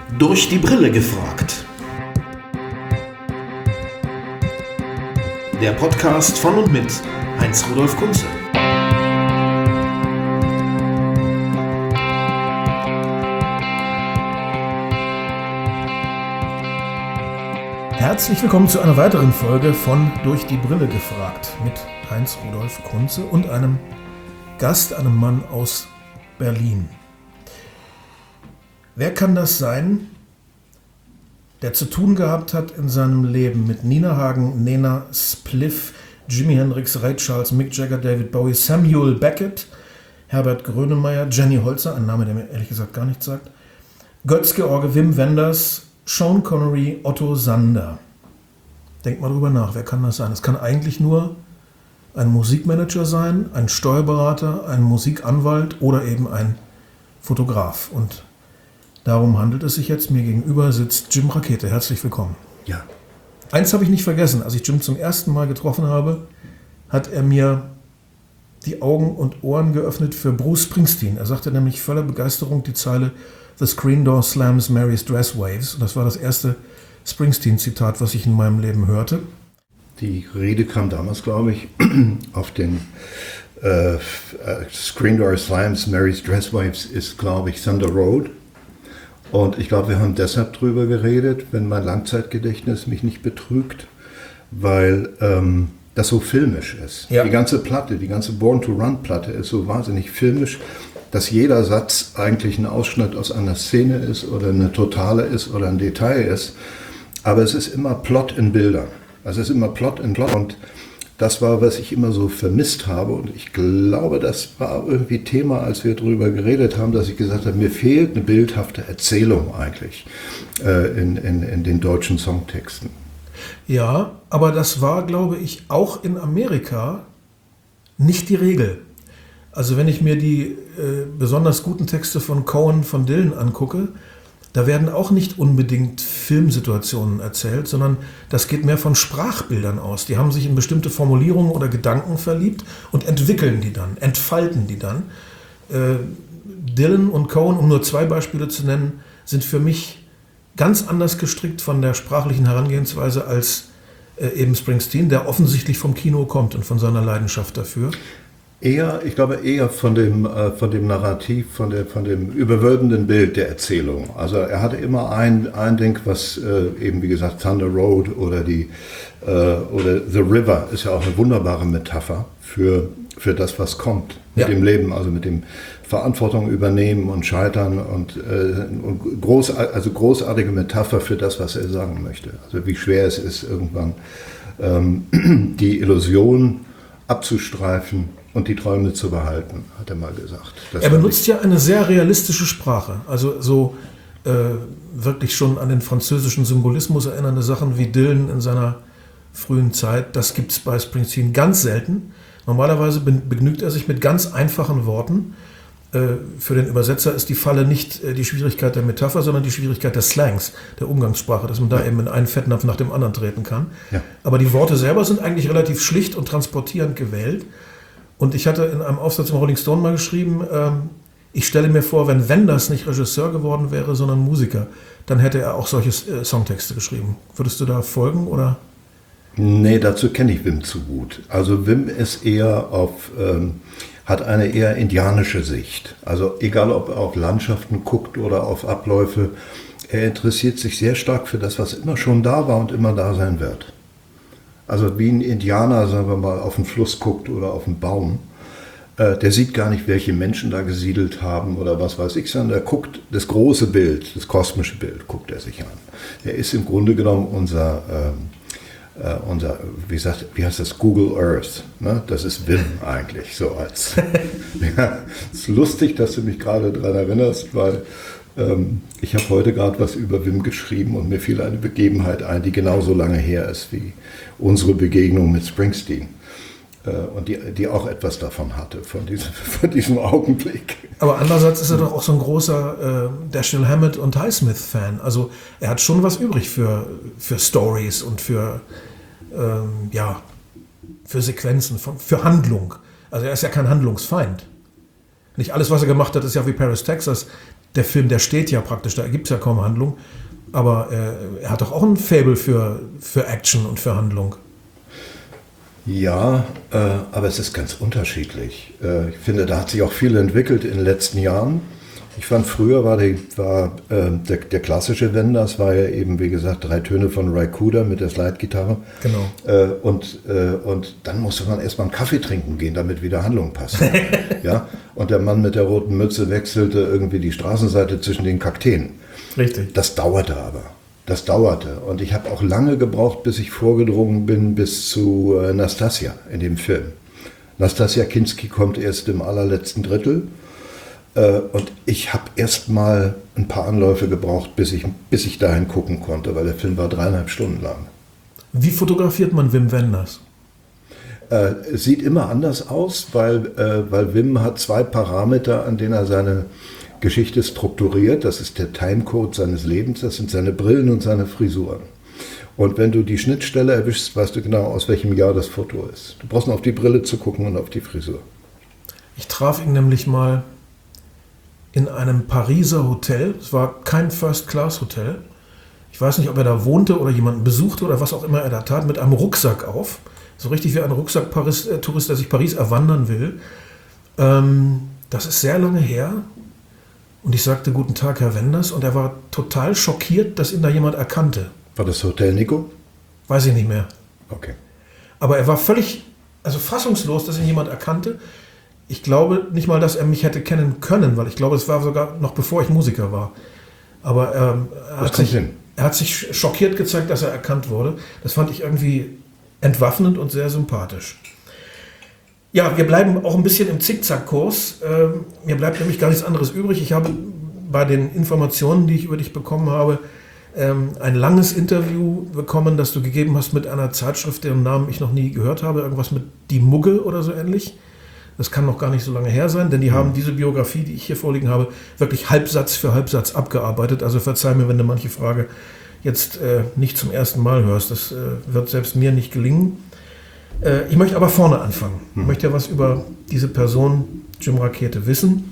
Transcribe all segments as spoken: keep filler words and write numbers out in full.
Durch die Brille gefragt. Der Podcast von und mit Heinz-Rudolf Kunze. Herzlich willkommen zu einer weiteren Folge von Durch die Brille gefragt mit Heinz-Rudolf Kunze und einem Gast, einem Mann aus Berlin. Wer kann das sein, der zu tun gehabt hat in seinem Leben mit Nina Hagen, Nena Spliff, Jimi Hendrix, Ray Charles, Mick Jagger, David Bowie, Samuel Beckett, Herbert Grönemeyer, Jenny Holzer, ein Name, der mir ehrlich gesagt gar nichts sagt, Götz-George, Wim Wenders, Sean Connery, Otto Sander. Denkt mal drüber nach, wer kann das sein? Es kann eigentlich nur ein Musikmanager sein, ein Steuerberater, ein Musikanwalt oder eben ein Fotograf. Und darum handelt es sich jetzt. Mir gegenüber sitzt Jim Rakete. Herzlich willkommen. Ja. Eins habe ich nicht vergessen. Als ich Jim zum ersten Mal getroffen habe, hat er mir die Augen und Ohren geöffnet für Bruce Springsteen. Er sagte nämlich voller Begeisterung die Zeile The Screen Door Slams, Mary's Dress Waves. Und das war das erste Springsteen-Zitat, was ich in meinem Leben hörte. Die Rede kam damals, glaube ich, auf den äh, Screen Door Slams, Mary's Dress Waves ist, glaube ich, Thunder Road. Und ich glaube, wir haben deshalb drüber geredet, wenn mein Langzeitgedächtnis mich nicht betrügt, weil ähm, das so filmisch ist. Ja. Die ganze Platte, die ganze Born to Run Platte ist so wahnsinnig filmisch, dass jeder Satz eigentlich ein Ausschnitt aus einer Szene ist oder eine Totale ist oder ein Detail ist. Aber es ist immer Plot in Bildern. Also es ist immer Plot in Plot. Und das war, was ich immer so vermisst habe. Und ich glaube, das war irgendwie Thema, als wir darüber geredet haben, dass ich gesagt habe, mir fehlt eine bildhafte Erzählung eigentlich äh, in, in, in den deutschen Songtexten. Ja, aber das war, glaube ich, auch in Amerika nicht die Regel. Also wenn ich mir die äh, besonders guten Texte von Cohen, von Dylan angucke, da werden auch nicht unbedingt Filmsituationen erzählt, sondern das geht mehr von Sprachbildern aus. Die haben sich in bestimmte Formulierungen oder Gedanken verliebt und entwickeln die dann, entfalten die dann. Äh, Dylan und Cohen, um nur zwei Beispiele zu nennen, sind für mich ganz anders gestrickt von der sprachlichen Herangehensweise als äh, eben Springsteen, der offensichtlich vom Kino kommt und von seiner Leidenschaft dafür. Eher, ich glaube eher von dem, äh, von dem Narrativ, von, der, von dem überwölbenden Bild der Erzählung. Also er hatte immer ein, ein Ding, was äh, eben wie gesagt Thunder Road oder, die, äh, oder The River ist ja auch eine wunderbare Metapher für, für das, was kommt mit ja. dem Leben, also mit dem Verantwortung übernehmen und scheitern und, äh, und groß, also großartige Metapher für das, was er sagen möchte. Also wie schwer es ist, irgendwann ähm, die Illusion abzustreifen und die Träume zu behalten, hat er mal gesagt. Das er benutzt ja eine sehr realistische Sprache, also so äh, wirklich schon an den französischen Symbolismus erinnernde Sachen wie Dylan in seiner frühen Zeit. Das gibt es bei Springsteen ganz selten. Normalerweise begnügt er sich mit ganz einfachen Worten. Äh, für den Übersetzer ist die Falle nicht äh, die Schwierigkeit der Metapher, sondern die Schwierigkeit des Slangs, der Umgangssprache, dass man da ja. eben in einen Fettnapf nach dem anderen treten kann. Ja. Aber die Worte selber sind eigentlich relativ schlicht und transportierend gewählt. Und ich hatte in einem Aufsatz im Rolling Stone mal geschrieben, ähm, ich stelle mir vor, wenn Wenders nicht Regisseur geworden wäre, sondern Musiker, dann hätte er auch solche äh, Songtexte geschrieben. Würdest du da folgen, oder? Nee, dazu kenne ich Wim zu gut. Also Wim ist eher auf, ähm, hat eine eher indianische Sicht. Also egal, ob er auf Landschaften guckt oder auf Abläufe, er interessiert sich sehr stark für das, was immer schon da war und immer da sein wird. Also wie ein Indianer, sagen wir mal, auf den Fluss guckt oder auf einen Baum, äh, der sieht gar nicht, welche Menschen da gesiedelt haben oder was weiß ich, sondern der guckt das große Bild, das kosmische Bild, guckt er sich an. Er ist im Grunde genommen unser, äh, äh, unser wie, sagt, wie heißt das, Google Earth, ne? Das ist Wim eigentlich, so als. Ja, es ist lustig, dass du mich gerade daran erinnerst, weil ähm, ich habe heute gerade was über Wim geschrieben und mir fiel eine Begebenheit ein, die genauso lange her ist wie unsere Begegnung mit Springsteen. Äh, und die, die auch etwas davon hatte, von diesem, von diesem Augenblick. Aber andererseits ist er doch auch so ein großer äh, Dashiell Hammett und Highsmith-Fan. Also er hat schon was übrig für, für Stories und für, ähm, ja, für Sequenzen, für, für Handlung. Also er ist ja kein Handlungsfeind. Nicht alles, was er gemacht hat, ist ja wie Paris, Texas. der Film, der steht ja praktisch, da gibt es ja kaum Handlung, aber äh, er hat doch auch ein Faible für, für Action und für Handlung. Ja, äh, aber es ist ganz unterschiedlich. Äh, ich finde, da hat sich auch viel entwickelt in den letzten Jahren. Ich fand, früher war, die, war äh, der, der klassische Wenders, war ja eben, wie gesagt, drei Töne von Ry Cooder mit der Slide-Gitarre. Genau. Äh, und, äh, und dann musste man erstmal einen Kaffee trinken gehen, damit wieder Handlung passt. Ja? Und der Mann mit der roten Mütze wechselte irgendwie die Straßenseite zwischen den Kakteen. Richtig. Das dauerte aber. Das dauerte. Und ich habe auch lange gebraucht, bis ich vorgedrungen bin bis zu äh, Nastassja in dem Film. Nastassja Kinski kommt erst im allerletzten Drittel. Äh, und ich habe erst mal ein paar Anläufe gebraucht, bis ich, bis ich dahin gucken konnte, weil der Film war dreieinhalb Stunden lang. Wie fotografiert man Wim Wenders? Äh, es sieht immer anders aus, weil, äh, weil Wim hat zwei Parameter, an denen er seine Geschichte strukturiert. Das ist der Timecode seines Lebens, das sind seine Brillen und seine Frisuren. Und wenn du die Schnittstelle erwischst, weißt du genau, aus welchem Jahr das Foto ist. Du brauchst nur auf die Brille zu gucken und auf die Frisur. Ich traf ihn nämlich mal in einem Pariser Hotel. Es war kein First-Class-Hotel. Ich weiß nicht, ob er da wohnte oder jemanden besuchte oder was auch immer er da tat, mit einem Rucksack auf. So richtig wie ein Rucksack-Tourist, der sich Paris erwandern will. Ähm, das ist sehr lange her. Und ich sagte, guten Tag, Herr Wenders. Und er war total schockiert, dass ihn da jemand erkannte. War das Hotel Nico? Weiß ich nicht mehr. Okay. Aber er war völlig, also fassungslos, dass ihn jemand erkannte. Ich glaube nicht mal, dass er mich hätte kennen können, weil ich glaube, es war sogar noch bevor ich Musiker war. Aber ähm, er, hat sich, er hat sich schockiert gezeigt, dass er erkannt wurde. Das fand ich irgendwie entwaffnend und sehr sympathisch. Ja, wir bleiben auch ein bisschen im Zickzack-Kurs. Ähm, mir bleibt nämlich gar nichts anderes übrig. Ich habe bei den Informationen, die ich über dich bekommen habe, ähm, ein langes Interview bekommen, das du gegeben hast mit einer Zeitschrift, deren Namen ich noch nie gehört habe. Irgendwas mit Die Mugge oder so ähnlich. Das kann noch gar nicht so lange her sein, denn die haben diese Biografie, die ich hier vorliegen habe, wirklich Halbsatz für Halbsatz abgearbeitet. Also verzeih mir, wenn du manche Frage jetzt äh, nicht zum ersten Mal hörst. Das äh, wird selbst mir nicht gelingen. Äh, ich möchte aber vorne anfangen. Ich möchte ja was über diese Person, Jim Rakete, wissen.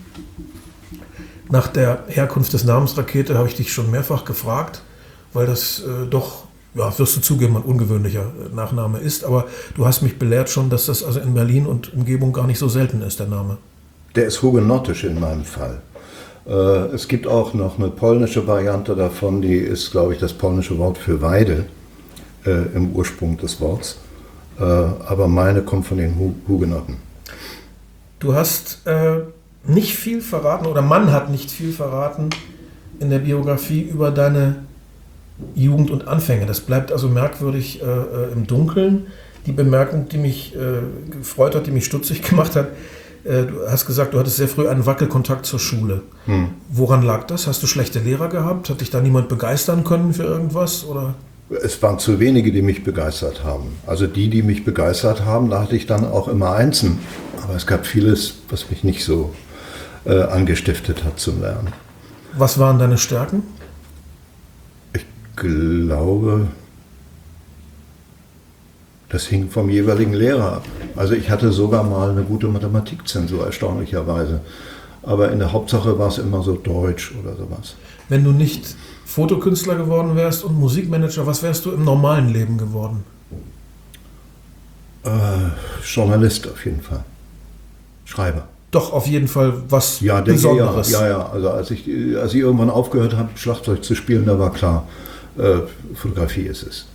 Nach der Herkunft des Namens Rakete habe ich dich schon mehrfach gefragt, weil das äh, doch, ja, wirst du zugeben, ein ungewöhnlicher Nachname ist. Aber du hast mich belehrt schon, dass das also in Berlin und Umgebung gar nicht so selten ist, der Name. Der ist hugenottisch in meinem Fall. Äh, es gibt auch noch eine polnische Variante davon, die ist, glaube ich, das polnische Wort für Weide äh, im Ursprung des Wortes. Äh, aber meine kommt von den Hu- Hugenotten. Du hast äh, nicht viel verraten, oder man hat nicht viel verraten in der Biografie über deine Jugend und Anfänge. Das bleibt also merkwürdig äh, im Dunkeln. Die Bemerkung, die mich äh, gefreut hat, die mich stutzig gemacht hat, äh, du hast gesagt, du hattest sehr früh einen Wackelkontakt zur Schule. Hm. Woran lag das? Hast du schlechte Lehrer gehabt? Hat dich da niemand begeistern können für irgendwas? Oder? Es waren zu wenige, die mich begeistert haben. Also die, die mich begeistert haben, da hatte ich dann auch immer Einsen. Aber es gab vieles, was mich nicht so äh, angestiftet hat zum Lernen. Was waren deine Stärken? Ich glaube, das hing vom jeweiligen Lehrer ab. Also ich hatte sogar mal eine gute Mathematikzensur, erstaunlicherweise. Aber in der Hauptsache war es immer so Deutsch oder sowas. Wenn du nicht Fotokünstler geworden wärst und Musikmanager, was wärst du im normalen Leben geworden? Äh, Journalist auf jeden Fall. Schreiber. Doch, auf jeden Fall was ja, Besonderes. Ja, ja, ja. Also als ich, als ich irgendwann aufgehört habe, Schlagzeug zu spielen, da war klar, äh, Fotografie ist es.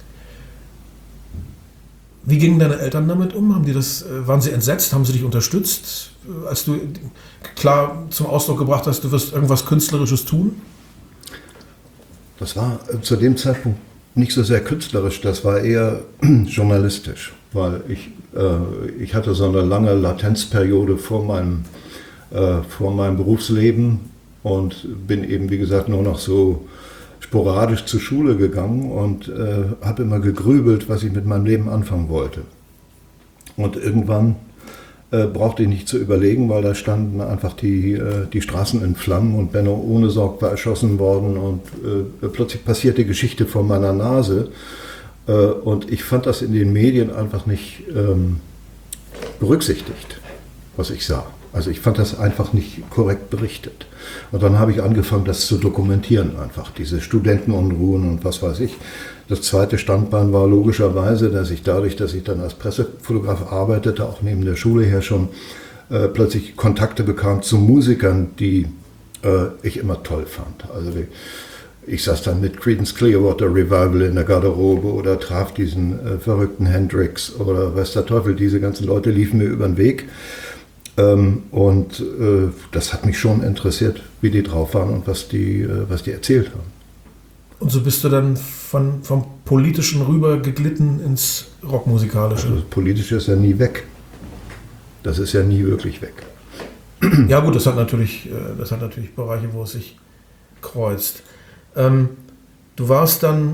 Wie gingen deine Eltern damit um? Haben die das, waren sie entsetzt? Haben sie dich unterstützt, als du klar zum Ausdruck gebracht hast, du wirst irgendwas Künstlerisches tun? Das war zu dem Zeitpunkt nicht so sehr künstlerisch, das war eher journalistisch, weil ich, äh, ich hatte so eine lange Latenzperiode vor meinem, äh, vor meinem Berufsleben und bin eben, wie gesagt, nur noch so sporadisch zur Schule gegangen und äh, habe immer gegrübelt, was ich mit meinem Leben anfangen wollte. Und irgendwann äh, brauchte ich nicht zu überlegen, weil da standen einfach die, äh, die Straßen in Flammen und Benno Ohnesorg war erschossen worden und äh, plötzlich passierte Geschichte vor meiner Nase. Äh, und ich fand das in den Medien einfach nicht ähm, berücksichtigt, was ich sah. Also ich fand das einfach nicht korrekt berichtet. Und dann habe ich angefangen, das zu dokumentieren einfach, diese Studentenunruhen und was weiß ich. Das zweite Standbein war logischerweise, dass ich dadurch, dass ich dann als Pressefotograf arbeitete, auch neben der Schule her schon, äh, plötzlich Kontakte bekam zu Musikern, die äh, ich immer toll fand. Also wie, ich saß dann mit Creedence Clearwater Revival in der Garderobe oder traf diesen äh, verrückten Hendrix oder weiß der Teufel, diese ganzen Leute liefen mir über den Weg. Ähm, und äh, das hat mich schon interessiert, wie die drauf waren und was die, äh, was die erzählt haben. Und so bist du dann von, vom Politischen rüber geglitten ins Rockmusikalische? Also das Politische ist ja nie weg. Das ist ja nie wirklich weg. Ja gut, das hat natürlich, das hat natürlich Bereiche, wo es sich kreuzt. Ähm, du warst dann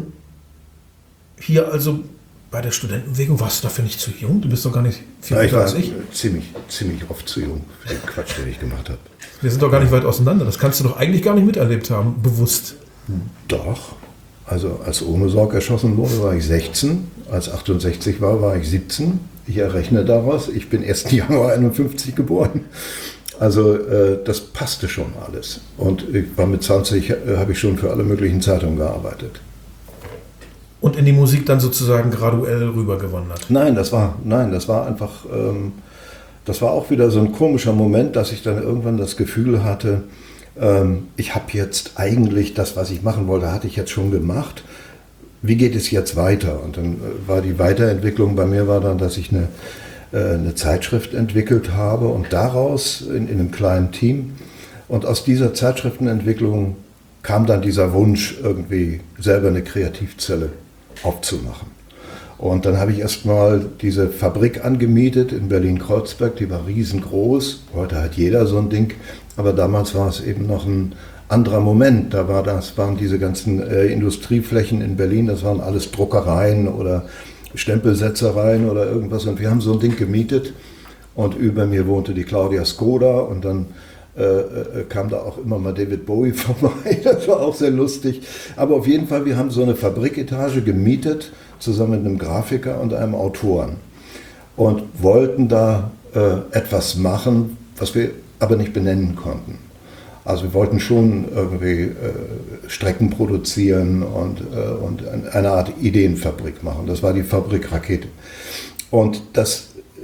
hier also bei der Studentenbewegung, warst du dafür nicht zu jung? Du bist doch gar nicht viel ja, ich älter war als ich. Ziemlich, ziemlich oft zu jung für den Quatsch, den ich gemacht habe. Wir sind doch gar nicht weit auseinander. Das kannst du doch eigentlich gar nicht miterlebt haben, bewusst. Doch. Also als Ohnesorg erschossen wurde, war ich sechzehn. Als achtundsechzig war, war ich siebzehn. Ich errechne daraus, ich bin ersten Januar einundfünfzig geboren. Also äh, das passte schon alles. Und ich war mit zwanzig, äh, habe ich schon für alle möglichen Zeitungen gearbeitet. Und in die Musik dann sozusagen graduell rübergewandert? Nein, das war, nein, das war einfach, ähm, das war auch wieder so ein komischer Moment, dass ich dann irgendwann das Gefühl hatte, ähm, ich habe jetzt eigentlich das, was ich machen wollte, hatte ich jetzt schon gemacht. Wie geht es jetzt weiter? Und dann äh, war die Weiterentwicklung bei mir war dann, dass ich eine, äh, eine Zeitschrift entwickelt habe und daraus in, in einem kleinen Team und aus dieser Zeitschriftenentwicklung kam dann dieser Wunsch, irgendwie selber eine Kreativzelle aufzumachen. Und dann habe ich erstmal diese Fabrik angemietet in Berlin-Kreuzberg, die war riesengroß. Heute hat jeder so ein Ding, aber damals war es eben noch ein anderer Moment. Da war das, waren diese ganzen äh, Industrieflächen in Berlin, das waren alles Druckereien oder Stempelsetzereien oder irgendwas. Und wir haben so ein Ding gemietet und über mir wohnte die Claudia Skoda und dann Äh, kam da auch immer mal David Bowie vorbei, das war auch sehr lustig. Aber auf jeden Fall, wir haben so eine Fabriketage gemietet, zusammen mit einem Grafiker und einem Autoren. Und wollten da äh, etwas machen, was wir aber nicht benennen konnten. Also wir wollten schon irgendwie äh, Strecken produzieren und, äh, und eine Art Ideenfabrik machen. Das war die Fabrik Rakete. Und das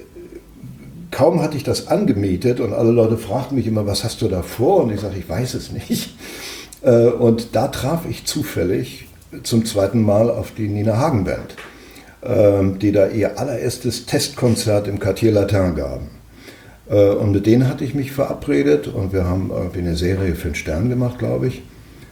kaum hatte ich das angemietet und alle Leute fragten mich immer, was hast du da vor? Und ich sagte, ich weiß es nicht. Und da traf ich zufällig zum zweiten Mal auf die Nina Hagen Band, die da ihr allererstes Testkonzert im Quartier Latin gaben. Und mit denen hatte ich mich verabredet und wir haben irgendwie eine Serie für den Stern gemacht, glaube ich.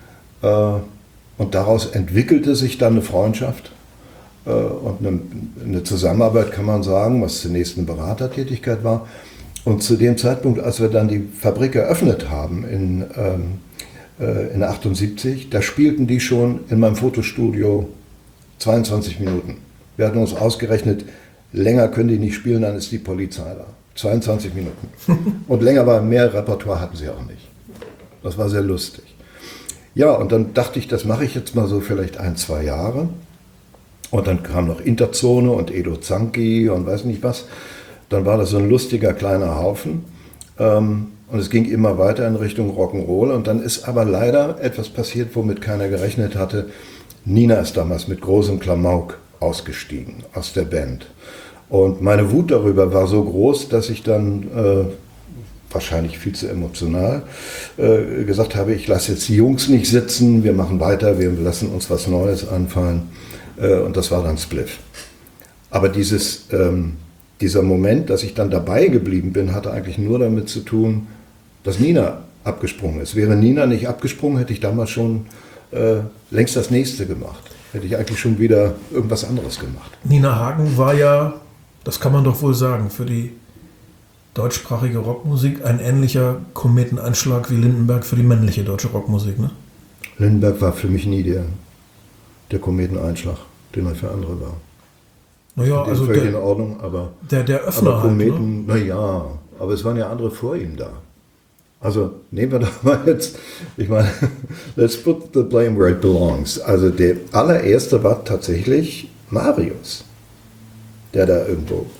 Und daraus entwickelte sich dann eine Freundschaft. Und eine, eine Zusammenarbeit, kann man sagen, was zunächst eine Beratertätigkeit war. Und zu dem Zeitpunkt, als wir dann die Fabrik eröffnet haben in, ähm, äh, in achtundsiebzig, da spielten die schon in meinem Fotostudio zweiundzwanzig Minuten. Wir hatten uns ausgerechnet, länger können die nicht spielen, dann ist die Polizei da. zweiundzwanzig Minuten. Und länger war, mehr Repertoire hatten sie auch nicht. Das war sehr lustig. Ja, und dann dachte ich, das mache ich jetzt mal so vielleicht ein, zwei Jahre. Und dann kam noch Interzone und Edo Zanki und weiß nicht was. Dann war das so ein lustiger kleiner Haufen. Und es ging immer weiter in Richtung Rock'n'Roll. Und dann ist aber leider etwas passiert, womit keiner gerechnet hatte. Nina ist damals mit großem Klamauk ausgestiegen aus der Band. Und meine Wut darüber war so groß, dass ich dann, äh, wahrscheinlich viel zu emotional, äh, gesagt habe, ich lasse jetzt die Jungs nicht sitzen, wir machen weiter, wir lassen uns was Neues anfallen. Und das war dann Spliff. Aber dieses, ähm, dieser Moment, dass ich dann dabei geblieben bin, hatte eigentlich nur damit zu tun, dass Nina abgesprungen ist. Wäre Nina nicht abgesprungen, hätte ich damals schon äh, längst das Nächste gemacht. Hätte ich eigentlich schon wieder irgendwas anderes gemacht. Nina Hagen war ja, das kann man doch wohl sagen, für die deutschsprachige Rockmusik ein ähnlicher Kometeneinschlag wie Lindenberg für die männliche deutsche Rockmusik, ne? Lindenberg war für mich nie der, der Kometeneinschlag, den er für andere war. Naja, also völlig der, in Ordnung, aber, der, der Öffner aber Kometen, halt, ne? Naja, aber es waren ja andere vor ihm da. Also nehmen wir doch mal jetzt, ich meine, let's put the blame where it belongs. Also der allererste war tatsächlich Marius, der da irgendwo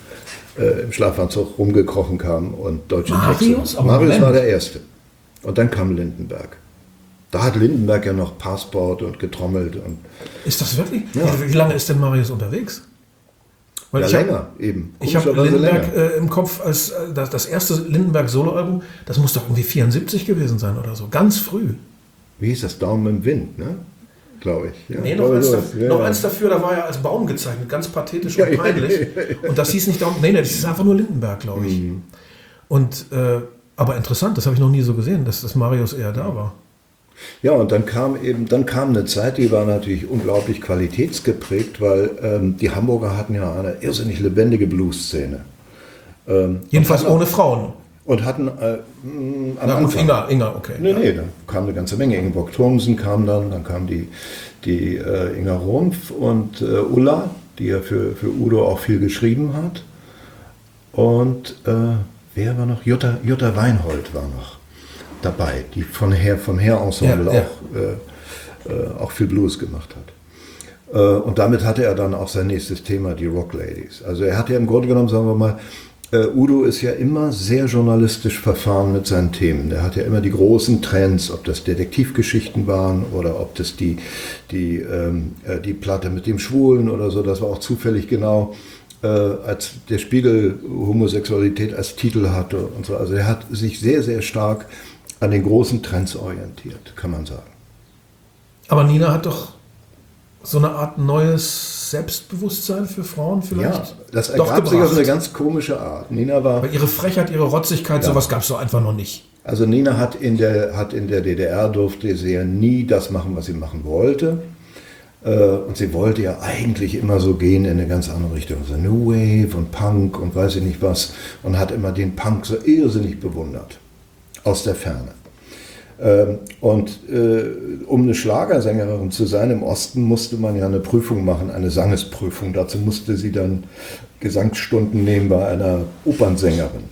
äh, im Schlafanzug rumgekrochen kam und deutsche Marius? Texte. Aber Marius Moment. war der Erste. Und dann kam Lindenberg. Da hat Lindenberg ja noch Passport und getrommelt. Und Ist das wirklich? Ja. Wie lange ist denn Marius unterwegs? Weil ja, ich hab- länger eben. Ich habe Komischerweise Lindenberg länger. äh, im Kopf als äh, das, das erste Lindenberg-Soloalbum, das muss doch irgendwie vierundsiebzig gewesen sein oder so, ganz früh. Wie hieß das? Daumen im Wind, ne? Glaube ich. Ja, Nee, noch, glaube eins, sowas. da, Ja, noch ja. eins dafür, da war er als Baum gezeichnet, ganz pathetisch Ja, und ja, peinlich. ja, ja. Und das hieß nicht Daumen, nee, nee, das ist einfach nur Lindenberg, glaube ich. Mhm. Und, äh, aber interessant, das habe ich noch nie so gesehen, dass das Marius eher da war. Ja, und dann kam eben, dann kam eine Zeit, die war natürlich unglaublich qualitätsgeprägt, weil ähm, die Hamburger hatten ja eine irrsinnig lebendige Blues-Szene. Ähm, Jedenfalls und hatten ohne Frauen. Und hatten äh, mh, am Na gut, Anfang. Inga, Inga, okay. Nee, ja. nee, da kam eine ganze Menge. Ingeborg Thomsen kam dann, dann kam die, die äh, Inga Rumpf und äh, Ulla, die ja für, für Udo auch viel geschrieben hat. Und äh, wer war noch? Jutta, Jutta Weinhold war noch dabei, die von Her, vom Her-Ensemble Ja, ja. auch, äh, äh, auch viel Blues gemacht hat. Äh, und damit hatte er dann auch sein nächstes Thema, die Rock Ladies. Also er hat ja im Grunde genommen, sagen wir mal, äh, Udo ist ja immer sehr journalistisch verfahren mit seinen Themen. Der hat ja immer die großen Trends, ob das Detektivgeschichten waren oder ob das die, die, ähm, äh, die Platte mit dem Schwulen oder so, das war auch zufällig genau, äh, als der Spiegel Homosexualität als Titel hatte und so. Also er hat sich sehr, sehr stark an den großen Trends orientiert, kann man sagen. Aber Nina hat doch so eine Art neues Selbstbewusstsein für Frauen vielleicht Ja, das doch ergab sich auf gebracht. eine ganz komische Art. Nina war, Weil ihre Frechheit, ihre Rotzigkeit, Ja. sowas gab es doch einfach noch nicht. also Nina hat in der, hat in der D D R durfte sie ja nie das machen, was sie machen wollte. Äh, Und sie wollte ja eigentlich immer so gehen in eine ganz andere Richtung. So New Wave und Punk und weiß ich nicht was. Und hat immer den Punk so irrsinnig bewundert. Aus der Ferne. Ähm, Und äh, um eine Schlagersängerin zu sein im Osten, musste man ja eine Prüfung machen, eine Sangesprüfung. Dazu musste sie dann Gesangsstunden nehmen bei einer Opernsängerin.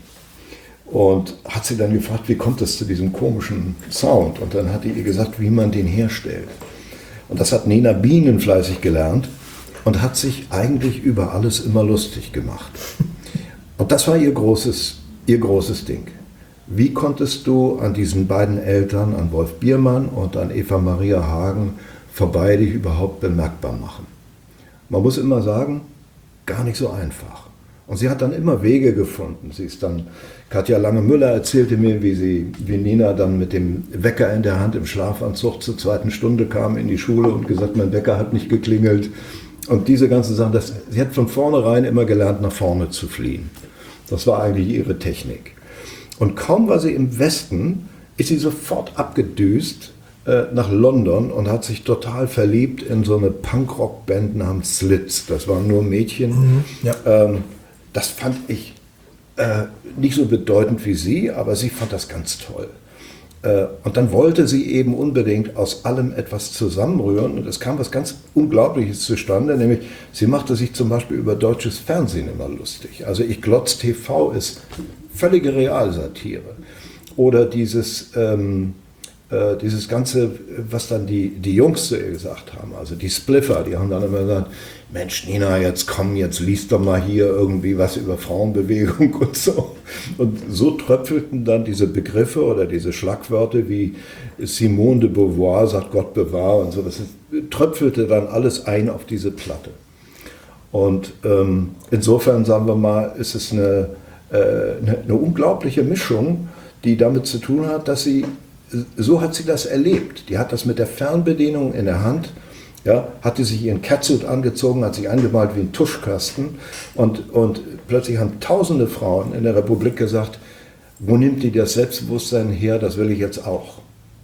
Und hat sie dann gefragt, wie kommt es zu diesem komischen Sound? Und dann hat die ihr gesagt, wie man den herstellt. Und das hat Nena bienenfleißig gelernt und hat sich eigentlich über alles immer lustig gemacht. Und das war ihr großes, ihr großes Ding. Wie konntest du an diesen beiden Eltern, an Wolf Biermann und an Eva Maria Hagen, vorbei dich überhaupt bemerkbar machen? Man muss immer sagen, gar nicht so einfach. Und sie hat dann immer Wege gefunden. Sie ist dann, Katja Lange-Müller erzählte mir, wie sie, wie Nina dann mit dem Wecker in der Hand im Schlafanzug zur zweiten Stunde kam in die Schule und gesagt, mein Wecker hat nicht geklingelt. Und diese ganzen Sachen, das, sie hat von vornherein immer gelernt, nach vorne zu fliehen. Das war eigentlich ihre Technik. Und kaum war sie im Westen, ist sie sofort abgedüst äh, nach London und hat sich total verliebt in so eine Punkrock-Band namens Slits. Das waren nur Mädchen. Mhm, ja. Ähm, das fand ich äh, nicht so bedeutend wie sie, aber sie fand das ganz toll. Äh, und dann wollte sie eben unbedingt aus allem etwas zusammenrühren. Und es kam was ganz Unglaubliches zustande, nämlich sie machte sich zum Beispiel über deutsches Fernsehen immer lustig. Also Ich glotz T V ist völlige Realsatire. Oder dieses, ähm, äh, dieses Ganze, was dann die, die Jungs zu ihr gesagt haben, also die Spliffer, die haben dann immer gesagt, Mensch Nina, jetzt komm, jetzt liest doch mal hier irgendwie was über Frauenbewegung und so. Und so tröpfelten dann diese Begriffe oder diese Schlagwörter wie Simone de Beauvoir sagt Gott bewahr und so, das tröpfelte dann alles ein auf diese Platte. Und ähm, insofern, sagen wir mal, ist es eine Eine, eine unglaubliche Mischung, die damit zu tun hat, dass sie, so hat sie das erlebt. Die hat das mit der Fernbedienung in der Hand, ja, hatte sich ihren Catsuit angezogen, hat sich angemalt wie ein Tuschkasten und, und plötzlich haben tausende Frauen in der Republik gesagt, wo nimmt die das Selbstbewusstsein her, das will ich jetzt auch.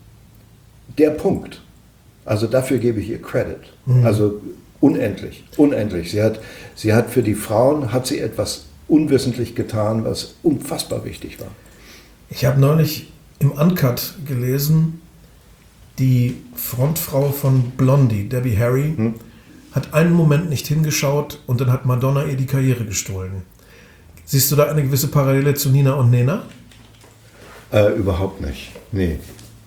Der Punkt. Also dafür gebe ich ihr Credit. Mhm. Also unendlich, unendlich. Sie hat, sie hat für die Frauen, hat sie etwas unwissentlich getan, was unfassbar wichtig war. Ich habe neulich im Uncut gelesen, die Frontfrau von Blondie, Debbie Harry, hm? hat einen Moment nicht hingeschaut und dann hat Madonna ihr die Karriere gestohlen. Siehst du da eine gewisse Parallele zu Nina und Nena? Äh, überhaupt nicht. Nee.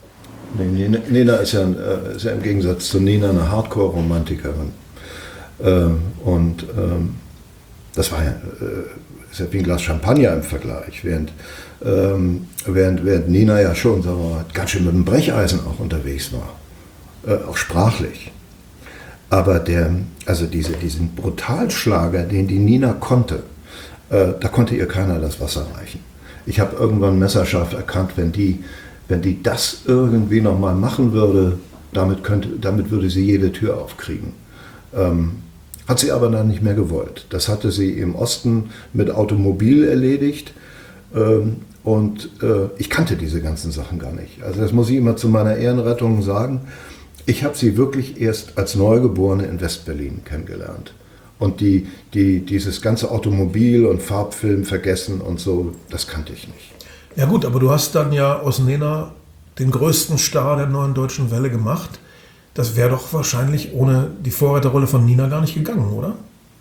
nee Nena, Nena ist, ja, äh, ist ja im Gegensatz zu Nina eine Hardcore-Romantikerin. Ähm, und ähm, das war ja, äh, ist ja wie ein Glas Champagner im Vergleich, während, ähm, während, während Nina ja schon, sagen wir mal, ganz schön mit dem Brecheisen auch unterwegs war, äh, auch sprachlich. Aber der, also diese, diesen Brutalschlager, den die Nina konnte, äh, da konnte ihr keiner das Wasser reichen. Ich habe irgendwann messerscharf erkannt, wenn die, wenn die das irgendwie nochmal machen würde, damit, könnte, damit würde sie jede Tür aufkriegen. Ähm, hat sie aber dann nicht mehr gewollt. Das hatte sie im Osten mit Automobil erledigt. Ähm, und äh, ich kannte diese ganzen Sachen gar nicht. Also das muss ich immer zu meiner Ehrenrettung sagen. Ich habe sie wirklich erst als Neugeborene in Westberlin kennengelernt. Und die, die, dieses ganze Automobil- und Farbfilm vergessen und so, das kannte ich nicht. Ja gut, aber du hast dann ja aus Nena den größten Star der neuen deutschen Welle gemacht. Das wäre doch wahrscheinlich ohne die Vorreiterrolle von Nina gar nicht gegangen, oder?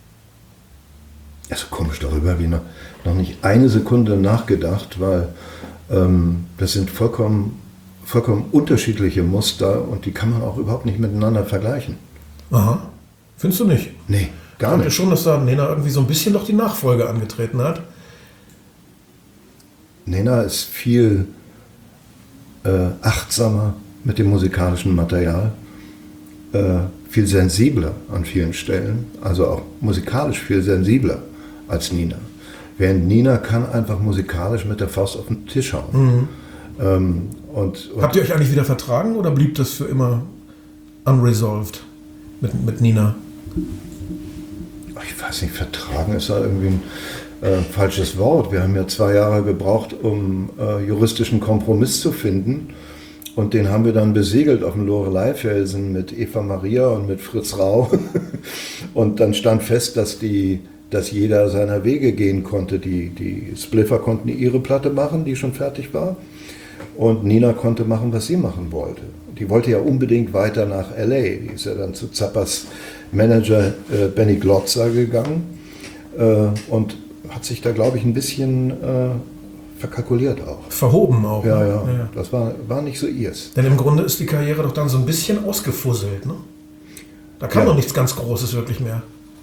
Also komisch, darüber habe ich noch, noch nicht eine Sekunde nachgedacht, weil ähm, das sind vollkommen... vollkommen unterschiedliche Muster und die kann man auch überhaupt nicht miteinander vergleichen. Aha. Findest du nicht? Nee, gar Ich nicht. finde schon, dass da Nena irgendwie so ein bisschen doch die Nachfolge angetreten hat. Nena ist viel äh, achtsamer mit dem musikalischen Material, äh, viel sensibler an vielen Stellen, also auch musikalisch viel sensibler als Nina. Während Nina kann einfach musikalisch mit der Faust auf den Tisch hauen. Mhm. Ähm, und, und Habt ihr euch eigentlich wieder vertragen oder blieb das für immer unresolved mit, mit Nina? Ich weiß nicht, vertragen ist da irgendwie ein äh, falsches Wort. Wir haben ja zwei Jahre gebraucht, um äh, juristischen Kompromiss zu finden. Und den haben wir dann besegelt auf dem Lorelei-Felsen mit Eva Maria und mit Fritz Rau. Und dann stand fest, dass, die, dass jeder seiner Wege gehen konnte. Die, die Spliffer konnten ihre Platte machen, die schon fertig war. Und Nina konnte machen, was sie machen wollte. Die wollte ja unbedingt weiter nach L A. Die ist ja dann zu Zappas Manager äh, Benny Glotzer gegangen äh, und hat sich da, glaube ich, ein bisschen äh, verkalkuliert auch. Verhoben auch. Ja, ne? ja, ja. das war, war nicht so ihrs. Denn im Grunde ist die Karriere doch dann so ein bisschen ausgefusselt. Ne? Da kam Ja. doch nichts ganz Großes wirklich mehr.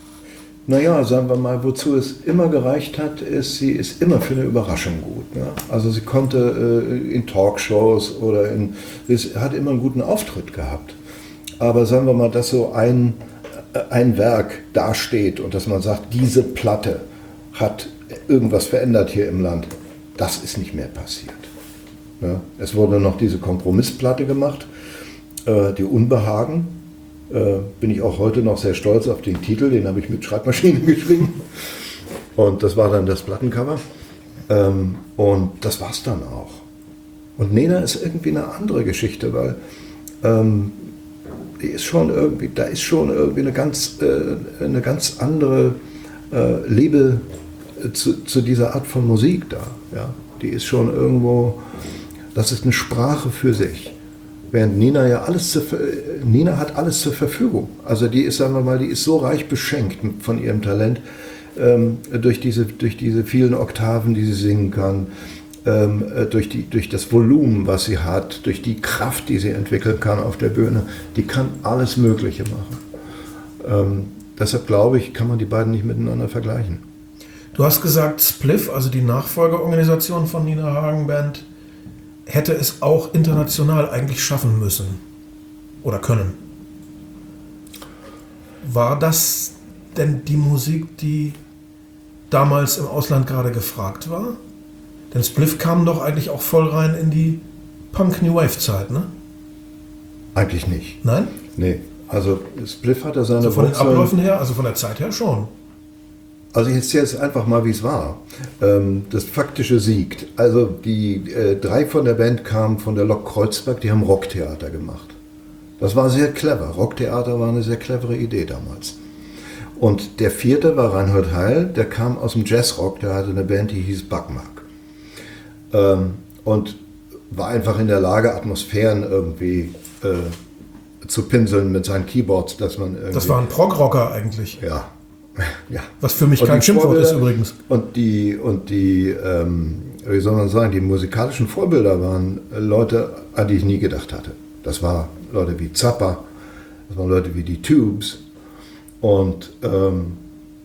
Naja, sagen wir mal, wozu es immer gereicht hat, ist, sie ist immer für eine Überraschung gut. Ne? Also sie konnte äh, in Talkshows oder in, sie hat immer einen guten Auftritt gehabt. Aber sagen wir mal, dass so ein, äh, ein Werk dasteht und dass man sagt, diese Platte hat irgendwas verändert hier im Land, das ist nicht mehr passiert. Ne? Es wurde noch diese Kompromissplatte gemacht, äh, die Unbehagen. Äh, bin ich auch heute noch sehr stolz auf den Titel, den habe ich mit Schreibmaschine geschrieben. Und das war dann das Plattencover. Ähm, und das war es dann auch. Und Nena ist irgendwie eine andere Geschichte, weil ähm, die ist schon irgendwie, da ist schon irgendwie eine ganz, äh, eine ganz andere äh, Liebe zu, zu dieser Art von Musik da. Ja? Die ist schon irgendwo, das ist eine Sprache für sich. Während Nina ja alles zu, Nina hat alles zur Verfügung. Also die ist, sagen wir mal, die ist so reich beschenkt von ihrem Talent, ähm, durch, diese, durch diese vielen Oktaven, die sie singen kann, ähm, durch, die, durch das Volumen, was sie hat, durch die Kraft, die sie entwickeln kann auf der Bühne. Die kann alles Mögliche machen. Ähm, deshalb glaube ich, kann man die beiden nicht miteinander vergleichen. Du hast gesagt, Spliff, also die Nachfolgeorganisation von Nina Hagen Band, hätte es auch international eigentlich schaffen müssen oder können. War das denn die Musik, die damals im Ausland gerade gefragt war? Denn Spliff kam doch eigentlich auch voll rein in die Punk-New Wave-Zeit, ne? Eigentlich nicht. Nein? Nee, also Spliff hatte seine Also von den Wurzeln- Abläufen her, also von der Zeit her schon. Also ich erzähle jetzt einfach mal, wie es war. Ähm, das Faktische siegt. Also die äh, drei von der Band kamen von der Lok Kreuzberg, die haben Rocktheater gemacht. Das war sehr clever. Rocktheater war eine sehr clevere Idee damals. Und der vierte war Reinhold Heil, der kam aus dem Jazzrock, der hatte eine Band, die hieß Backmark. Ähm, und war einfach in der Lage, Atmosphären irgendwie äh, zu pinseln mit seinen Keyboards, dass man irgendwie... Das war ein Prog-Rocker eigentlich. Ja. Ja. Was für mich Und kein die Schimpfwort ist Vorbilder- übrigens. Und die, und die ähm, wie soll man sagen, die musikalischen Vorbilder waren Leute, an die ich nie gedacht hatte. Das waren Leute wie Zappa, das waren Leute wie die Tubes. Und ähm,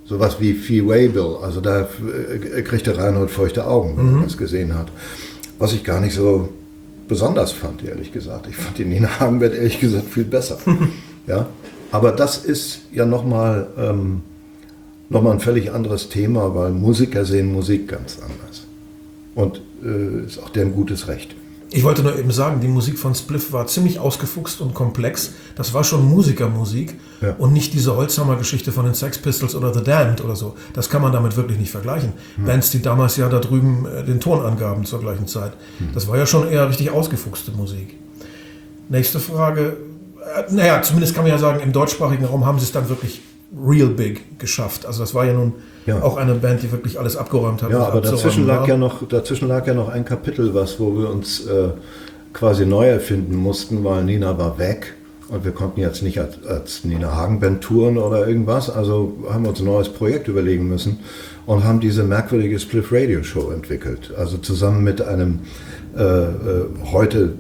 Sowas wie Fee Waybill, also da äh, kriegte Reinhold feuchte Augen, wenn man das gesehen hat. Was ich gar nicht so besonders fand, ehrlich gesagt. Ich fand die Nina Hagenband ehrlich gesagt viel besser. Ja? Aber das ist ja nochmal ähm, noch mal ein völlig anderes Thema, weil Musiker sehen Musik ganz anders. Und äh, ist auch deren gutes Recht. Ich wollte nur eben sagen, die Musik von Spliff war ziemlich ausgefuchst und komplex. Das war schon Musikermusik Ja. und nicht diese Holzhammer-Geschichte von den Sex Pistols oder The Damned oder so. Das kann man damit wirklich nicht vergleichen. Hm. Bands, die damals ja da drüben äh, den Ton angaben zur gleichen Zeit. Hm. Das war ja schon eher richtig ausgefuchste Musik. Nächste Frage. Äh, naja, zumindest kann man ja sagen, im deutschsprachigen Raum haben sie es dann wirklich real big geschafft. Also das war ja nun ja. auch eine Band, die wirklich alles abgeräumt hat. Ja, aber dazwischen lag ja, noch, dazwischen lag ja noch ein Kapitel, was, wo wir uns äh, quasi neu erfinden mussten, weil Nina war weg und wir konnten jetzt nicht als, als Nina Hagenband touren oder irgendwas. Also haben wir uns ein neues Projekt überlegen müssen und haben diese merkwürdige Spliff Radio Show entwickelt. Also zusammen mit einem äh, äh, heute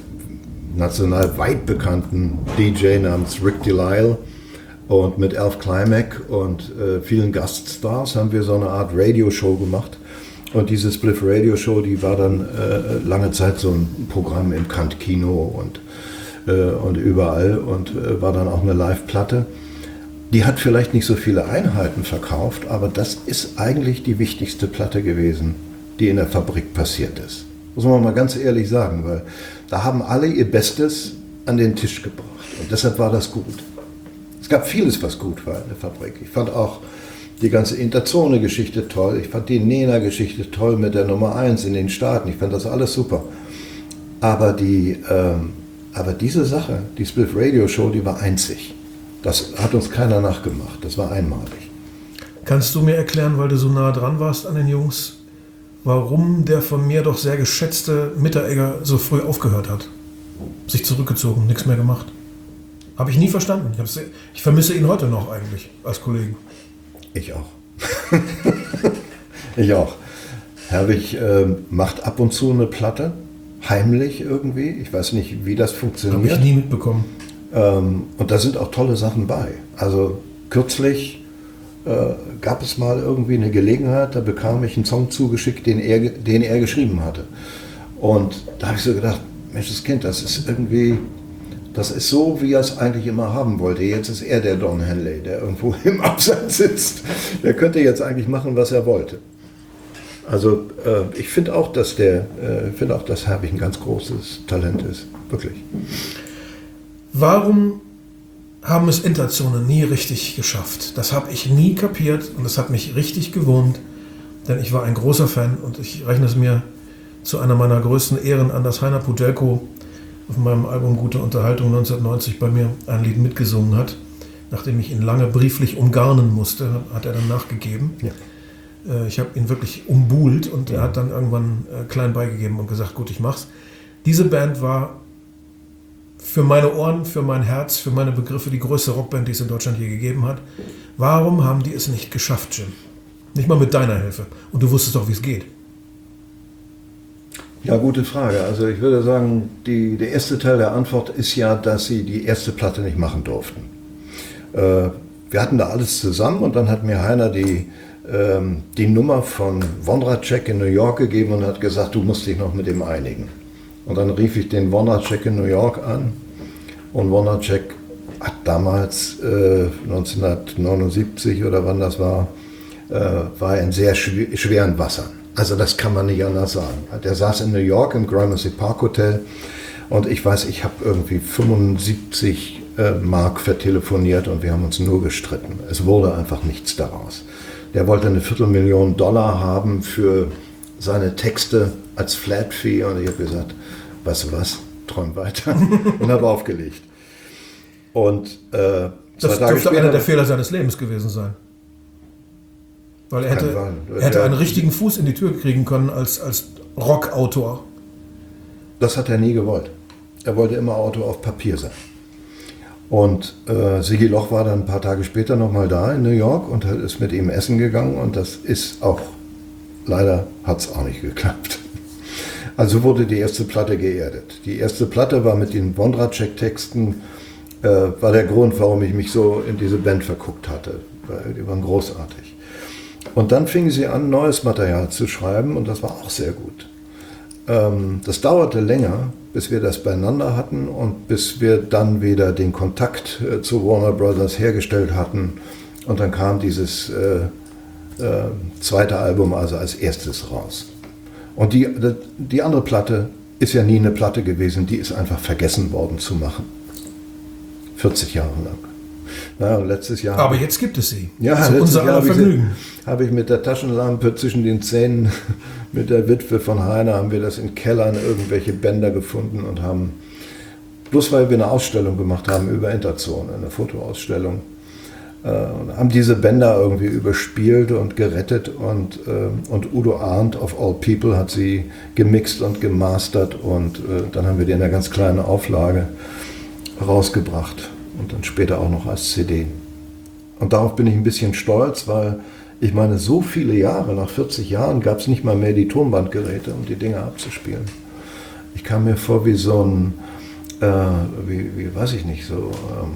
national weit bekannten D J namens Rick Delisle. Und mit Alf Klimek und äh, vielen Gaststars haben wir so eine Art Radioshow gemacht. Und diese Spliff Radio Show, die war dann äh, lange Zeit so ein Programm im Kant-Kino und, äh, und überall und äh, war dann auch eine Live-Platte. Die hat vielleicht nicht so viele Einheiten verkauft, aber das ist eigentlich die wichtigste Platte gewesen, die in der Fabrik passiert ist. Muss man mal ganz ehrlich sagen, weil da haben alle ihr Bestes an den Tisch gebracht. Und deshalb war das gut. Es gab vieles, was gut war in der Fabrik. Ich fand auch die ganze Interzone-Geschichte toll. Ich fand die Nena-Geschichte toll mit der Nummer eins in den Staaten. Ich fand das alles super. Aber, die, ähm, aber diese Sache, die Spliff Radio Show, die war einzig. Das hat uns keiner nachgemacht. Das war einmalig. Kannst du mir erklären, weil du so nah dran warst an den Jungs, warum der von mir doch sehr geschätzte Mitteregger so früh aufgehört hat? Sich zurückgezogen, nichts mehr gemacht? Habe ich nie verstanden. Ich, hab's, ich vermisse ihn heute noch eigentlich als Kollegen. Ich auch. ich auch. Herwig äh, macht ab und zu eine Platte, heimlich irgendwie. Ich weiß nicht, wie das funktioniert. Habe ich nie mitbekommen. Ähm, und da sind auch tolle Sachen bei. Also kürzlich äh, gab es mal irgendwie eine Gelegenheit, da bekam ich einen Song zugeschickt, den er, den er geschrieben hatte. Und da habe ich so gedacht, Mensch, das Kind, das ist irgendwie... Das ist so, wie er es eigentlich immer haben wollte. Jetzt ist er der Don Henley, der irgendwo im Abseits sitzt. Der könnte jetzt eigentlich machen, was er wollte. Also äh, ich finde auch, dass der, äh, finde auch, dass Herwig ein ganz großes Talent ist. Wirklich. Warum haben es Interzone nie richtig geschafft? Das habe ich nie kapiert und das hat mich richtig gewurmt. Denn ich war ein großer Fan und ich rechne es mir zu einer meiner größten Ehren an, dass Heiner Pudelko auf meinem Album Gute Unterhaltung neunzehnhundertneunzig bei mir ein Lied mitgesungen hat. Nachdem ich ihn lange brieflich umgarnen musste, hat er dann nachgegeben. Ja. Ich habe ihn wirklich umbuhlt und ja. er hat dann irgendwann klein beigegeben und gesagt, gut, ich mach's. Diese Band war für meine Ohren, für mein Herz, für meine Begriffe die größte Rockband, die es in Deutschland je gegeben hat. Warum haben die es nicht geschafft, Jim? Nicht mal mit deiner Hilfe. Und du wusstest doch, wie es geht. Ja, gute Frage. Also ich würde sagen, die, der erste Teil der Antwort ist ja, dass sie die erste Platte nicht machen durften. Äh, wir hatten da alles zusammen und dann hat mir Heiner die, ähm, die Nummer von Wondracek in New York gegeben und hat gesagt, du musst dich noch mit ihm einigen. Und dann rief ich den Wondracek in New York an und Wondracek hat damals äh, neunzehnhundertneunundsiebzig oder wann das war, äh, war er in sehr schw- schweren Wassern. Also das kann man nicht anders sagen. Der saß in New York im Gramercy Park Hotel und ich weiß, ich habe irgendwie fünfundsiebzig äh, Mark vertelefoniert und wir haben uns nur gestritten. Es wurde einfach nichts daraus. Der wollte eine Viertelmillion Dollar haben für seine Texte als Flat Fee und ich habe gesagt, weißt du was, träum weiter und habe aufgelegt. Und äh, das dürfte einer der Fehler seines Lebens gewesen sein. Weil er hätte, er hätte einen richtigen Fuß in die Tür kriegen können als, als Rockautor. Das hat er nie gewollt. Er wollte immer Autor auf Papier sein. Und äh, Sigi Loch war dann ein paar Tage später nochmal da in New York und ist mit ihm essen gegangen und das ist auch, leider hat es auch nicht geklappt. Also wurde die erste Platte geerdet. Die erste Platte war mit den Wondracek-Texten, äh, war der Grund, warum ich mich so in diese Band verguckt hatte. die waren großartig. Und dann fingen sie an, neues Material zu schreiben und das war auch sehr gut. Ähm, das dauerte länger, bis wir das beieinander hatten und bis wir dann wieder den Kontakt äh, zu Warner Brothers hergestellt hatten. Und dann kam dieses äh, äh, zweite Album also als erstes raus. Und die, die andere Platte ist ja nie eine Platte gewesen, die ist einfach vergessen worden zu machen. vierzig Jahre lang. Na, letztes Jahr. Aber jetzt gibt es sie. Ja, zu unser aller Vergnügen. Habe ich mit der Taschenlampe zwischen den Zähnen mit der Witwe von Heiner haben wir das in Kellern irgendwelche Bänder gefunden und haben, bloß weil wir eine Ausstellung gemacht haben über Interzone, eine Fotoausstellung, äh, und haben diese Bänder irgendwie überspielt und gerettet und, äh, und Udo Arndt of All People hat sie gemixt und gemastert und äh, dann haben wir die in einer ganz kleinen Auflage rausgebracht. Und dann später auch noch als C D. Und darauf bin ich ein bisschen stolz, weil ich meine, so viele Jahre, nach vierzig Jahren, gab es nicht mal mehr die Tonbandgeräte, um die Dinge abzuspielen. Ich kam mir vor wie so ein, äh, wie, wie weiß ich nicht, so ähm,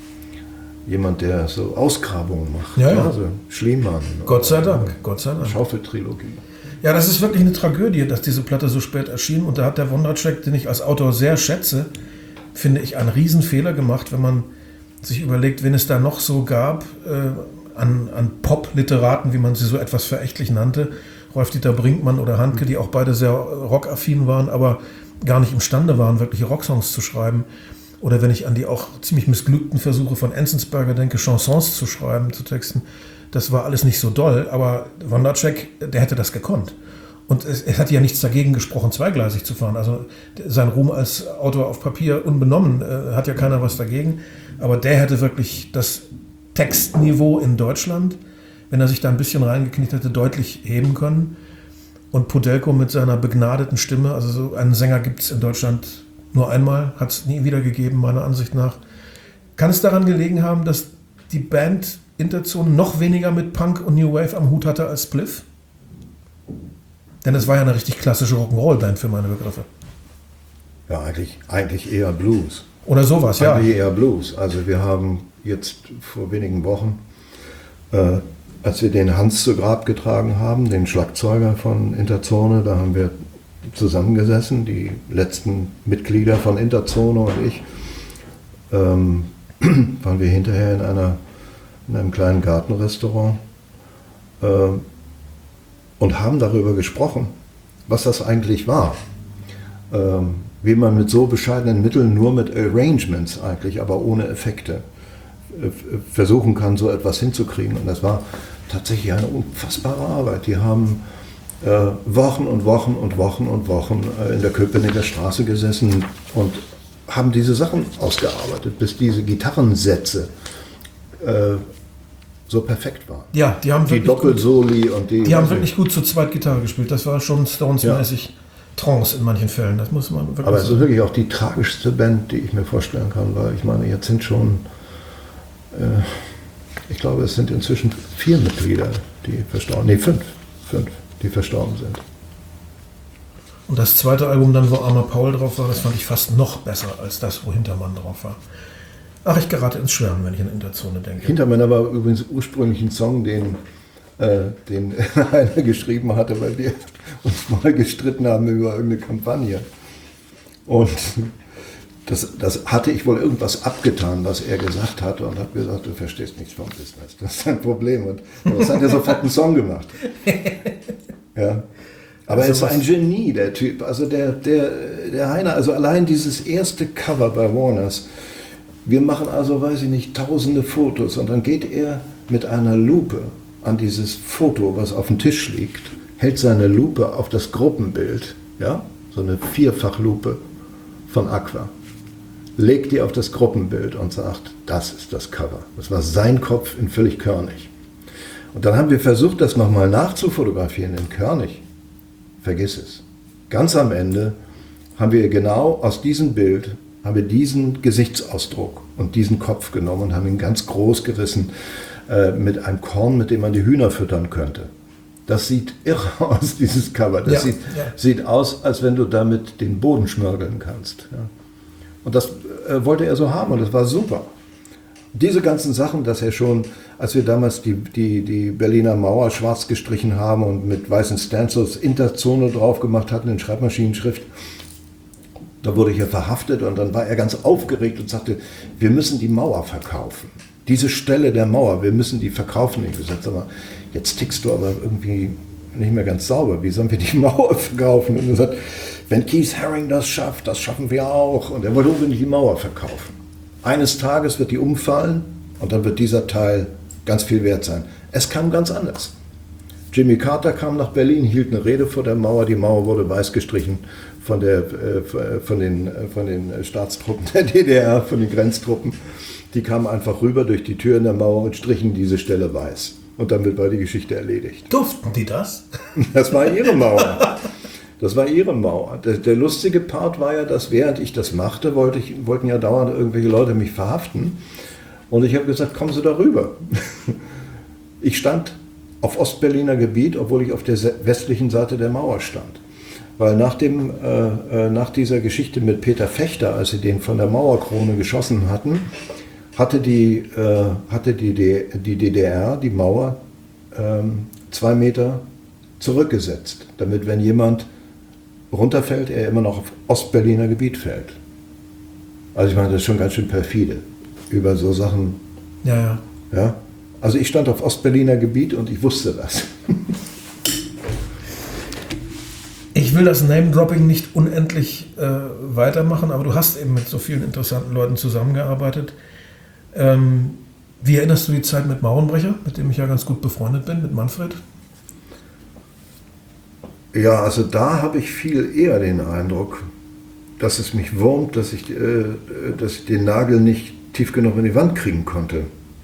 jemand, der so Ausgrabungen macht. Ja, ja. Also Schliemann. Gott sei Dank, Gott sei Dank. Schaufeltrilogie. Ja, das ist wirklich eine Tragödie, dass diese Platte so spät erschien. Und da hat der Wondertrack, den ich als Autor sehr schätze, finde ich, einen Riesenfehler gemacht, wenn man sich überlegt, wen es da noch so gab, äh, an, an Pop-Literaten, wie man sie so etwas verächtlich nannte, Rolf-Dieter Brinkmann oder Handke, die auch beide sehr rockaffin waren, aber gar nicht imstande waren, wirkliche Rocksongs zu schreiben. Oder wenn ich an die auch ziemlich missglückten Versuche von Enzensberger denke, Chansons zu schreiben, zu texten, das war alles nicht so doll, aber Wondertrack, der hätte das gekonnt. Und es, es hat ja nichts dagegen gesprochen, zweigleisig zu fahren. Also sein Ruhm als Autor auf Papier unbenommen, äh, hat ja keiner was dagegen. Aber der hätte wirklich das Textniveau in Deutschland, wenn er sich da ein bisschen reingeknickt hätte, deutlich heben können. Und Pudelko mit seiner begnadeten Stimme, also so einen Sänger gibt es in Deutschland nur einmal, hat es nie wieder gegeben, meiner Ansicht nach. Kann es daran gelegen haben, dass die Band Interzone noch weniger mit Punk und New Wave am Hut hatte als Spliff? Denn es war ja eine richtig klassische Rock'n'Roll-Band für meine Begriffe. Ja, eigentlich, eigentlich eher Blues. Oder sowas, ja. Eigentlich eher Blues. Also wir haben jetzt vor wenigen Wochen, äh, als wir den Hans zu Grab getragen haben, den Schlagzeuger von Interzone, da haben wir zusammengesessen, die letzten Mitglieder von Interzone und ich, ähm, waren wir hinterher in, einer, in einem kleinen Gartenrestaurant äh, und haben darüber gesprochen, was das eigentlich war. Ähm, wie man mit so bescheidenen Mitteln, nur mit Arrangements eigentlich, aber ohne Effekte, äh, versuchen kann, so etwas hinzukriegen. Und das war tatsächlich eine unfassbare Arbeit. Die haben äh, Wochen und Wochen und Wochen und Wochen äh, in der Köpenicker Straße gesessen und haben diese Sachen ausgearbeitet, bis diese Gitarrensätze äh, so perfekt waren. Ja, die haben die wirklich Doppelsoli gut, und die... Die haben wirklich gut zu zweit Gitarre gespielt. Das war schon Stones-mäßig ja. Trance in manchen Fällen. Das muss man wirklich Aber es sagen. ist wirklich auch die tragischste Band, die ich mir vorstellen kann, weil ich meine, jetzt sind schon, äh, ich glaube, es sind inzwischen vier Mitglieder, die verstorben, nee, fünf, fünf, die verstorben sind. Und das zweite Album dann, wo Armer Paul drauf war, das fand ich fast noch besser als das, wo Hintermann drauf war. Ach, ich gerate ins Schwärmen, wenn ich an Interzone denke. Hintermann war übrigens ursprünglich ein Song, den, äh, den einer geschrieben hatte, weil wir uns mal gestritten haben über irgendeine Kampagne. Und das, das hatte ich wohl irgendwas abgetan, was er gesagt hatte, und habe gesagt, du verstehst nichts vom Business, das ist ein Problem. Und das hat er sofort einen Song gemacht. Ja. Aber er ist ein Genie, der Typ. Also der, der, der Heiner, also allein dieses erste Cover bei Warners. Wir machen also, weiß ich nicht, tausende Fotos und dann geht er mit einer Lupe an dieses Foto, was auf dem Tisch liegt, hält seine Lupe auf das Gruppenbild, ja, so eine Vierfachlupe von Aqua, legt die auf das Gruppenbild und sagt, das ist das Cover. Das war sein Kopf in völlig Körnig. Und dann haben wir versucht, das nochmal nachzufotografieren in Körnig. Vergiss es. Ganz am Ende haben wir genau aus diesem Bild haben wir diesen Gesichtsausdruck und diesen Kopf genommen und haben ihn ganz groß gerissen äh, mit einem Korn, mit dem man die Hühner füttern könnte. Das sieht irre aus, dieses Cover. Das ja, sieht, ja. sieht aus, als wenn du damit den Boden schmörgeln kannst. Ja. Und das äh, wollte er so haben und das war super. diese ganzen Sachen, dass er schon, als wir damals die, die, die Berliner Mauer schwarz gestrichen haben und mit weißen Stencils Interzone drauf gemacht hatten in Schreibmaschinenschrift, da wurde ich ja verhaftet und dann war er ganz aufgeregt und sagte, wir müssen die Mauer verkaufen. Diese Stelle der Mauer, wir müssen die verkaufen. Ich habe gesagt, sag mal, jetzt tickst du aber irgendwie nicht mehr ganz sauber. Wie sollen wir die Mauer verkaufen? Und er sagt, wenn Keith Haring das schafft, das schaffen wir auch. Und er wollte unbedingt die Mauer verkaufen. Eines Tages wird die umfallen und dann wird dieser Teil ganz viel wert sein. Es kam ganz anders. Jimmy Carter kam nach Berlin, hielt eine Rede vor der Mauer. Die Mauer wurde weiß gestrichen von, der, äh, von, den, von den Staatstruppen der D D R, von den Grenztruppen. Die kamen einfach rüber durch die Tür in der Mauer und strichen diese Stelle weiß. Und damit war die Geschichte erledigt. Durften die das? Das war ihre Mauer. Das war ihre Mauer. Der, der lustige Part war ja, dass während ich das machte, wollte ich, wollten ja dauernd irgendwelche Leute mich verhaften. Und ich habe gesagt, kommen Sie da rüber. Ich stand auf Ostberliner Gebiet, obwohl ich auf der westlichen Seite der Mauer stand. Weil nach, dem, äh, nach dieser Geschichte mit Peter Fechter, als sie den von der Mauerkrone geschossen hatten, hatte die, äh, hatte die, die D D R die Mauer ähm, zwei Meter zurückgesetzt, damit wenn jemand runterfällt, er immer noch auf Ostberliner Gebiet fällt. Also ich meine, das ist schon ganz schön perfide, über so Sachen. Ja, ja. Ja? Also ich stand auf Ostberliner Gebiet und ich wusste das. Ich will das Name-Dropping nicht unendlich äh, weitermachen, aber du hast eben mit so vielen interessanten Leuten zusammengearbeitet. Ähm, wie erinnerst du die Zeit mit Maurenbrecher, mit dem ich ja ganz gut befreundet bin, mit Manfred? Ja, also da habe ich viel eher den Eindruck, dass es mich wurmt, dass ich, äh, dass ich den Nagel nicht tief genug in die Wand kriegen konnte.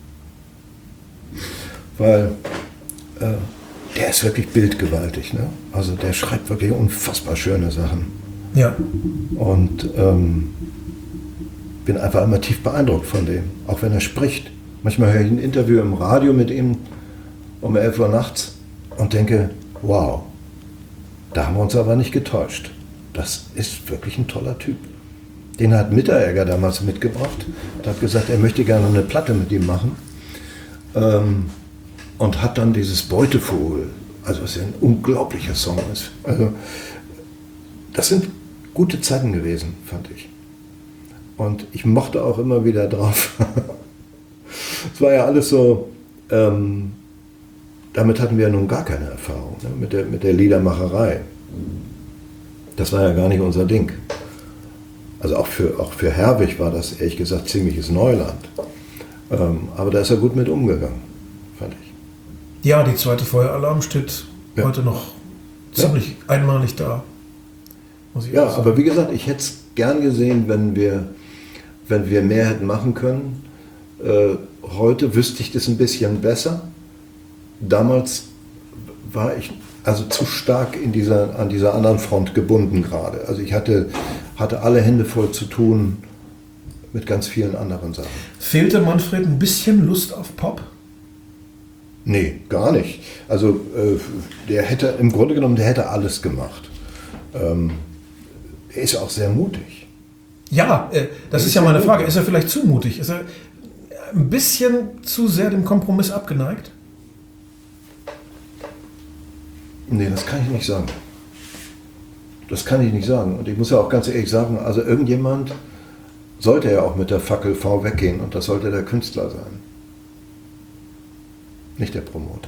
Weil äh, der ist wirklich bildgewaltig. Ne? Also der schreibt wirklich unfassbar schöne Sachen. Ja. Und ähm, bin einfach immer tief beeindruckt von dem, auch wenn er spricht. Manchmal höre ich ein Interview im Radio mit ihm um elf Uhr nachts und denke, wow, da haben wir uns aber nicht getäuscht. Das ist wirklich ein toller Typ. Den hat Mitteregger damals mitgebracht und hat gesagt, er möchte gerne eine Platte mit ihm machen. Ähm, und hat dann dieses Beutevogel, also was ja ein unglaublicher Song ist. Also, das sind gute Zeiten gewesen, fand ich. Und ich mochte auch immer wieder drauf. Es war ja alles so, ähm, damit hatten wir ja nun gar keine Erfahrung, ne? mit der, mit der Liedermacherei. Das war ja gar nicht unser Ding. Also auch für, auch für Herwig war das ehrlich gesagt ziemliches Neuland. Ähm, aber da ist er gut mit umgegangen, fand ich. Ja, die zweite Feueralarm steht ja. heute noch ziemlich ja. einmalig da. Muss ich ja, sagen. Aber wie gesagt, ich hätte es gern gesehen, wenn wir, wenn wir mehr hätten machen können. Äh, heute wüsste ich das ein bisschen besser. Damals war ich also zu stark in dieser, an dieser anderen Front gebunden gerade. Also ich hatte, hatte alle Hände voll zu tun mit ganz vielen anderen Sachen. Fehlte Manfred ein bisschen Lust auf Pop? Nee, gar nicht. Also äh, der hätte, im Grunde genommen, der hätte alles gemacht. Ähm, er ist auch sehr mutig. Ja, äh, das ist, ist ja meine Frage. Mutig. Ist er vielleicht zu mutig? Ist er ein bisschen zu sehr dem Kompromiss abgeneigt? Nee, das kann ich nicht sagen. Das kann ich nicht sagen. Und ich muss ja auch ganz ehrlich sagen, also irgendjemand sollte ja auch mit der Fackel V weggehen und das sollte der Künstler sein. Nicht der Promoter.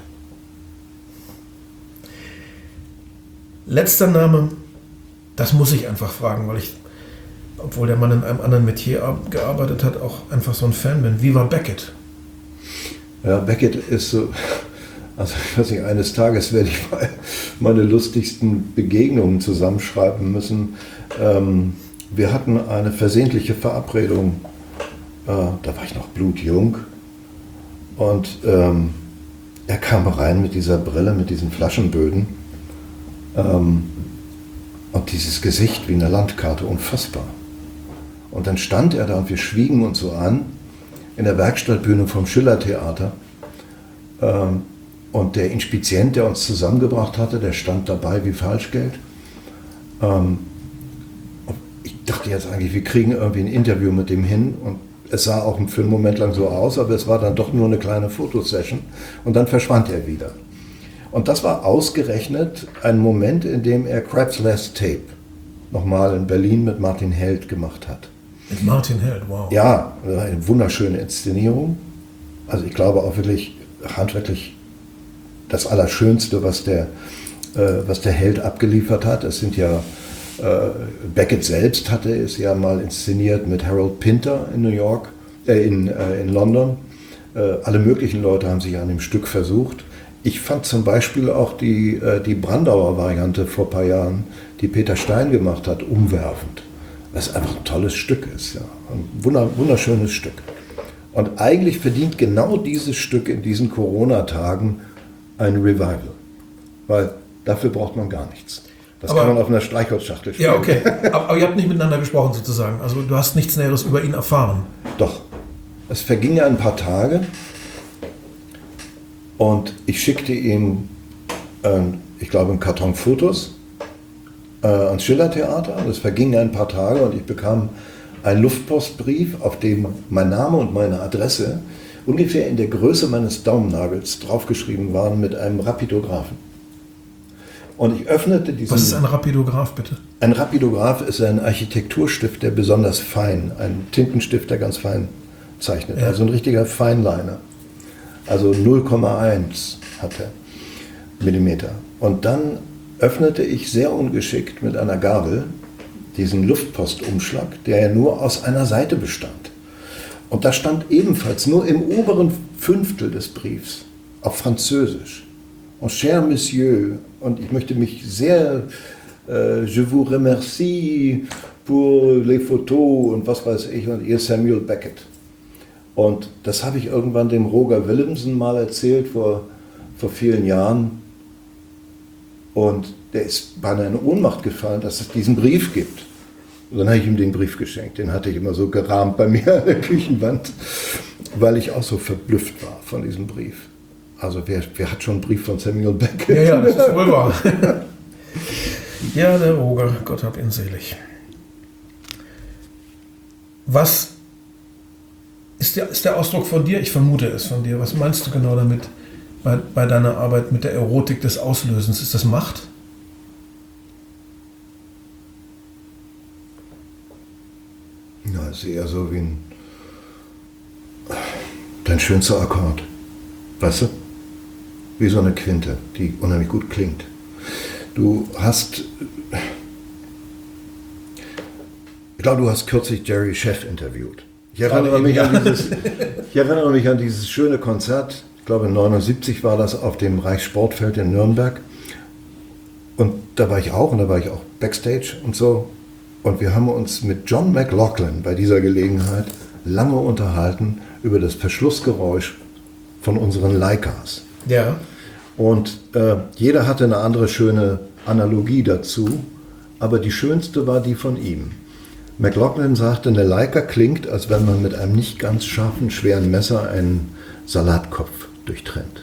Letzter Name, das muss ich einfach fragen, weil ich, obwohl der Mann in einem anderen Metier gearbeitet hat, auch einfach so ein Fan bin. Wie war Beckett? Ja, Beckett ist so, also ich weiß nicht, eines Tages werde ich mal meine lustigsten Begegnungen zusammenschreiben müssen. Ähm, wir hatten eine versehentliche Verabredung, äh, da war ich noch blutjung und ähm, er kam rein mit dieser Brille, mit diesen Flaschenböden ähm, und dieses Gesicht wie eine Landkarte, unfassbar. Und dann stand er da und wir schwiegen uns so an in der Werkstattbühne vom Schillertheater. Ähm, und der Inspizient, der uns zusammengebracht hatte, der stand dabei wie Falschgeld. Ähm, und ich dachte jetzt eigentlich, wir kriegen irgendwie ein Interview mit dem hin und es sah auch für einen Moment lang so aus, aber es war dann doch nur eine kleine Fotosession und dann verschwand er wieder. Und das war ausgerechnet ein Moment, in dem er Crab's Last Tape nochmal in Berlin mit Martin Held gemacht hat. Mit Martin Held, wow. Ja, eine wunderschöne Inszenierung. Also ich glaube auch wirklich handwerklich das Allerschönste, was der, äh, was der Held abgeliefert hat. Es sind ja, äh, Beckett selbst hatte es ja mal inszeniert mit Harold Pinter in New York, äh, in, äh, in London. Äh, alle möglichen Leute haben sich an dem Stück versucht. Ich fand zum Beispiel auch die, äh, die Brandauer Variante vor ein paar Jahren, die Peter Stein gemacht hat, umwerfend. Was einfach ein tolles Stück ist, ja. Ein wunderschönes Stück. Und eigentlich verdient genau dieses Stück in diesen Corona-Tagen ein Revival. Weil dafür braucht man gar nichts. Das aber, kann man auf einer Streichholzschachtel spielen. Ja, okay. Aber, aber ihr habt nicht miteinander gesprochen sozusagen. Also du hast nichts Näheres über ihn erfahren. Doch. Es vergingen ein paar Tage und ich schickte ihm, äh, ich glaube, einen Karton Fotos äh, ans Schillertheater. Und es vergingen ein paar Tage und ich bekam einen Luftpostbrief, auf dem mein Name und meine Adresse ungefähr in der Größe meines Daumennagels draufgeschrieben waren mit einem Rapidographen. Und ich öffnete diesen... Was ist ein Rapidograph, bitte? Ein Rapidograph ist ein Architekturstift, der besonders fein, ein Tintenstift, der ganz fein zeichnet. Ja. Also ein richtiger Feinliner. Also null Komma eins hat er Millimeter. Und dann öffnete ich sehr ungeschickt mit einer Gabel diesen Luftpostumschlag, der ja nur aus einer Seite bestand. Und da stand ebenfalls nur im oberen Fünftel des Briefs auf Französisch: Mon cher Monsieur, und ich möchte mich sehr, äh, je vous remercie pour les photos und was weiß ich, und ihr Samuel Beckett. Und das habe ich irgendwann dem Roger Willemsen mal erzählt, vor, vor vielen Jahren. Und der ist beinahe in Ohnmacht gefallen, dass es diesen Brief gibt. Und dann habe ich ihm den Brief geschenkt. Den hatte ich immer so gerahmt bei mir an der Küchenwand, weil ich auch so verblüfft war von diesem Brief. Also wer, wer hat schon einen Brief von Samuel Beckett? Ja, ja, das ist wohl wahr. Ja, der Roger, Gott hab ihn selig. Was ist der, ist der Ausdruck von dir? Ich vermute es von dir. Was meinst du genau damit bei, bei deiner Arbeit mit der Erotik des Auslösens? Ist das Macht? Ja, es ist eher so wie ein, dein schönster Akkord. Weißt du? Wie so eine Quinte, die unheimlich gut klingt. Du hast, ich glaube, du hast kürzlich Jerry Scheff interviewt. Ich erinnere, mich an dieses, ich erinnere mich an dieses schöne Konzert, ich glaube neunundsiebzig war das, auf dem Reichssportfeld in Nürnberg. Und da war ich auch, und da war ich auch Backstage und so. Und wir haben uns mit John McLaughlin bei dieser Gelegenheit lange unterhalten über das Verschlussgeräusch von unseren Leicas. Ja. Und äh, jeder hatte eine andere schöne Analogie dazu, aber die schönste war die von ihm. McLaughlin sagte, eine Leica klingt, als wenn man mit einem nicht ganz scharfen, schweren Messer einen Salatkopf durchtrennt.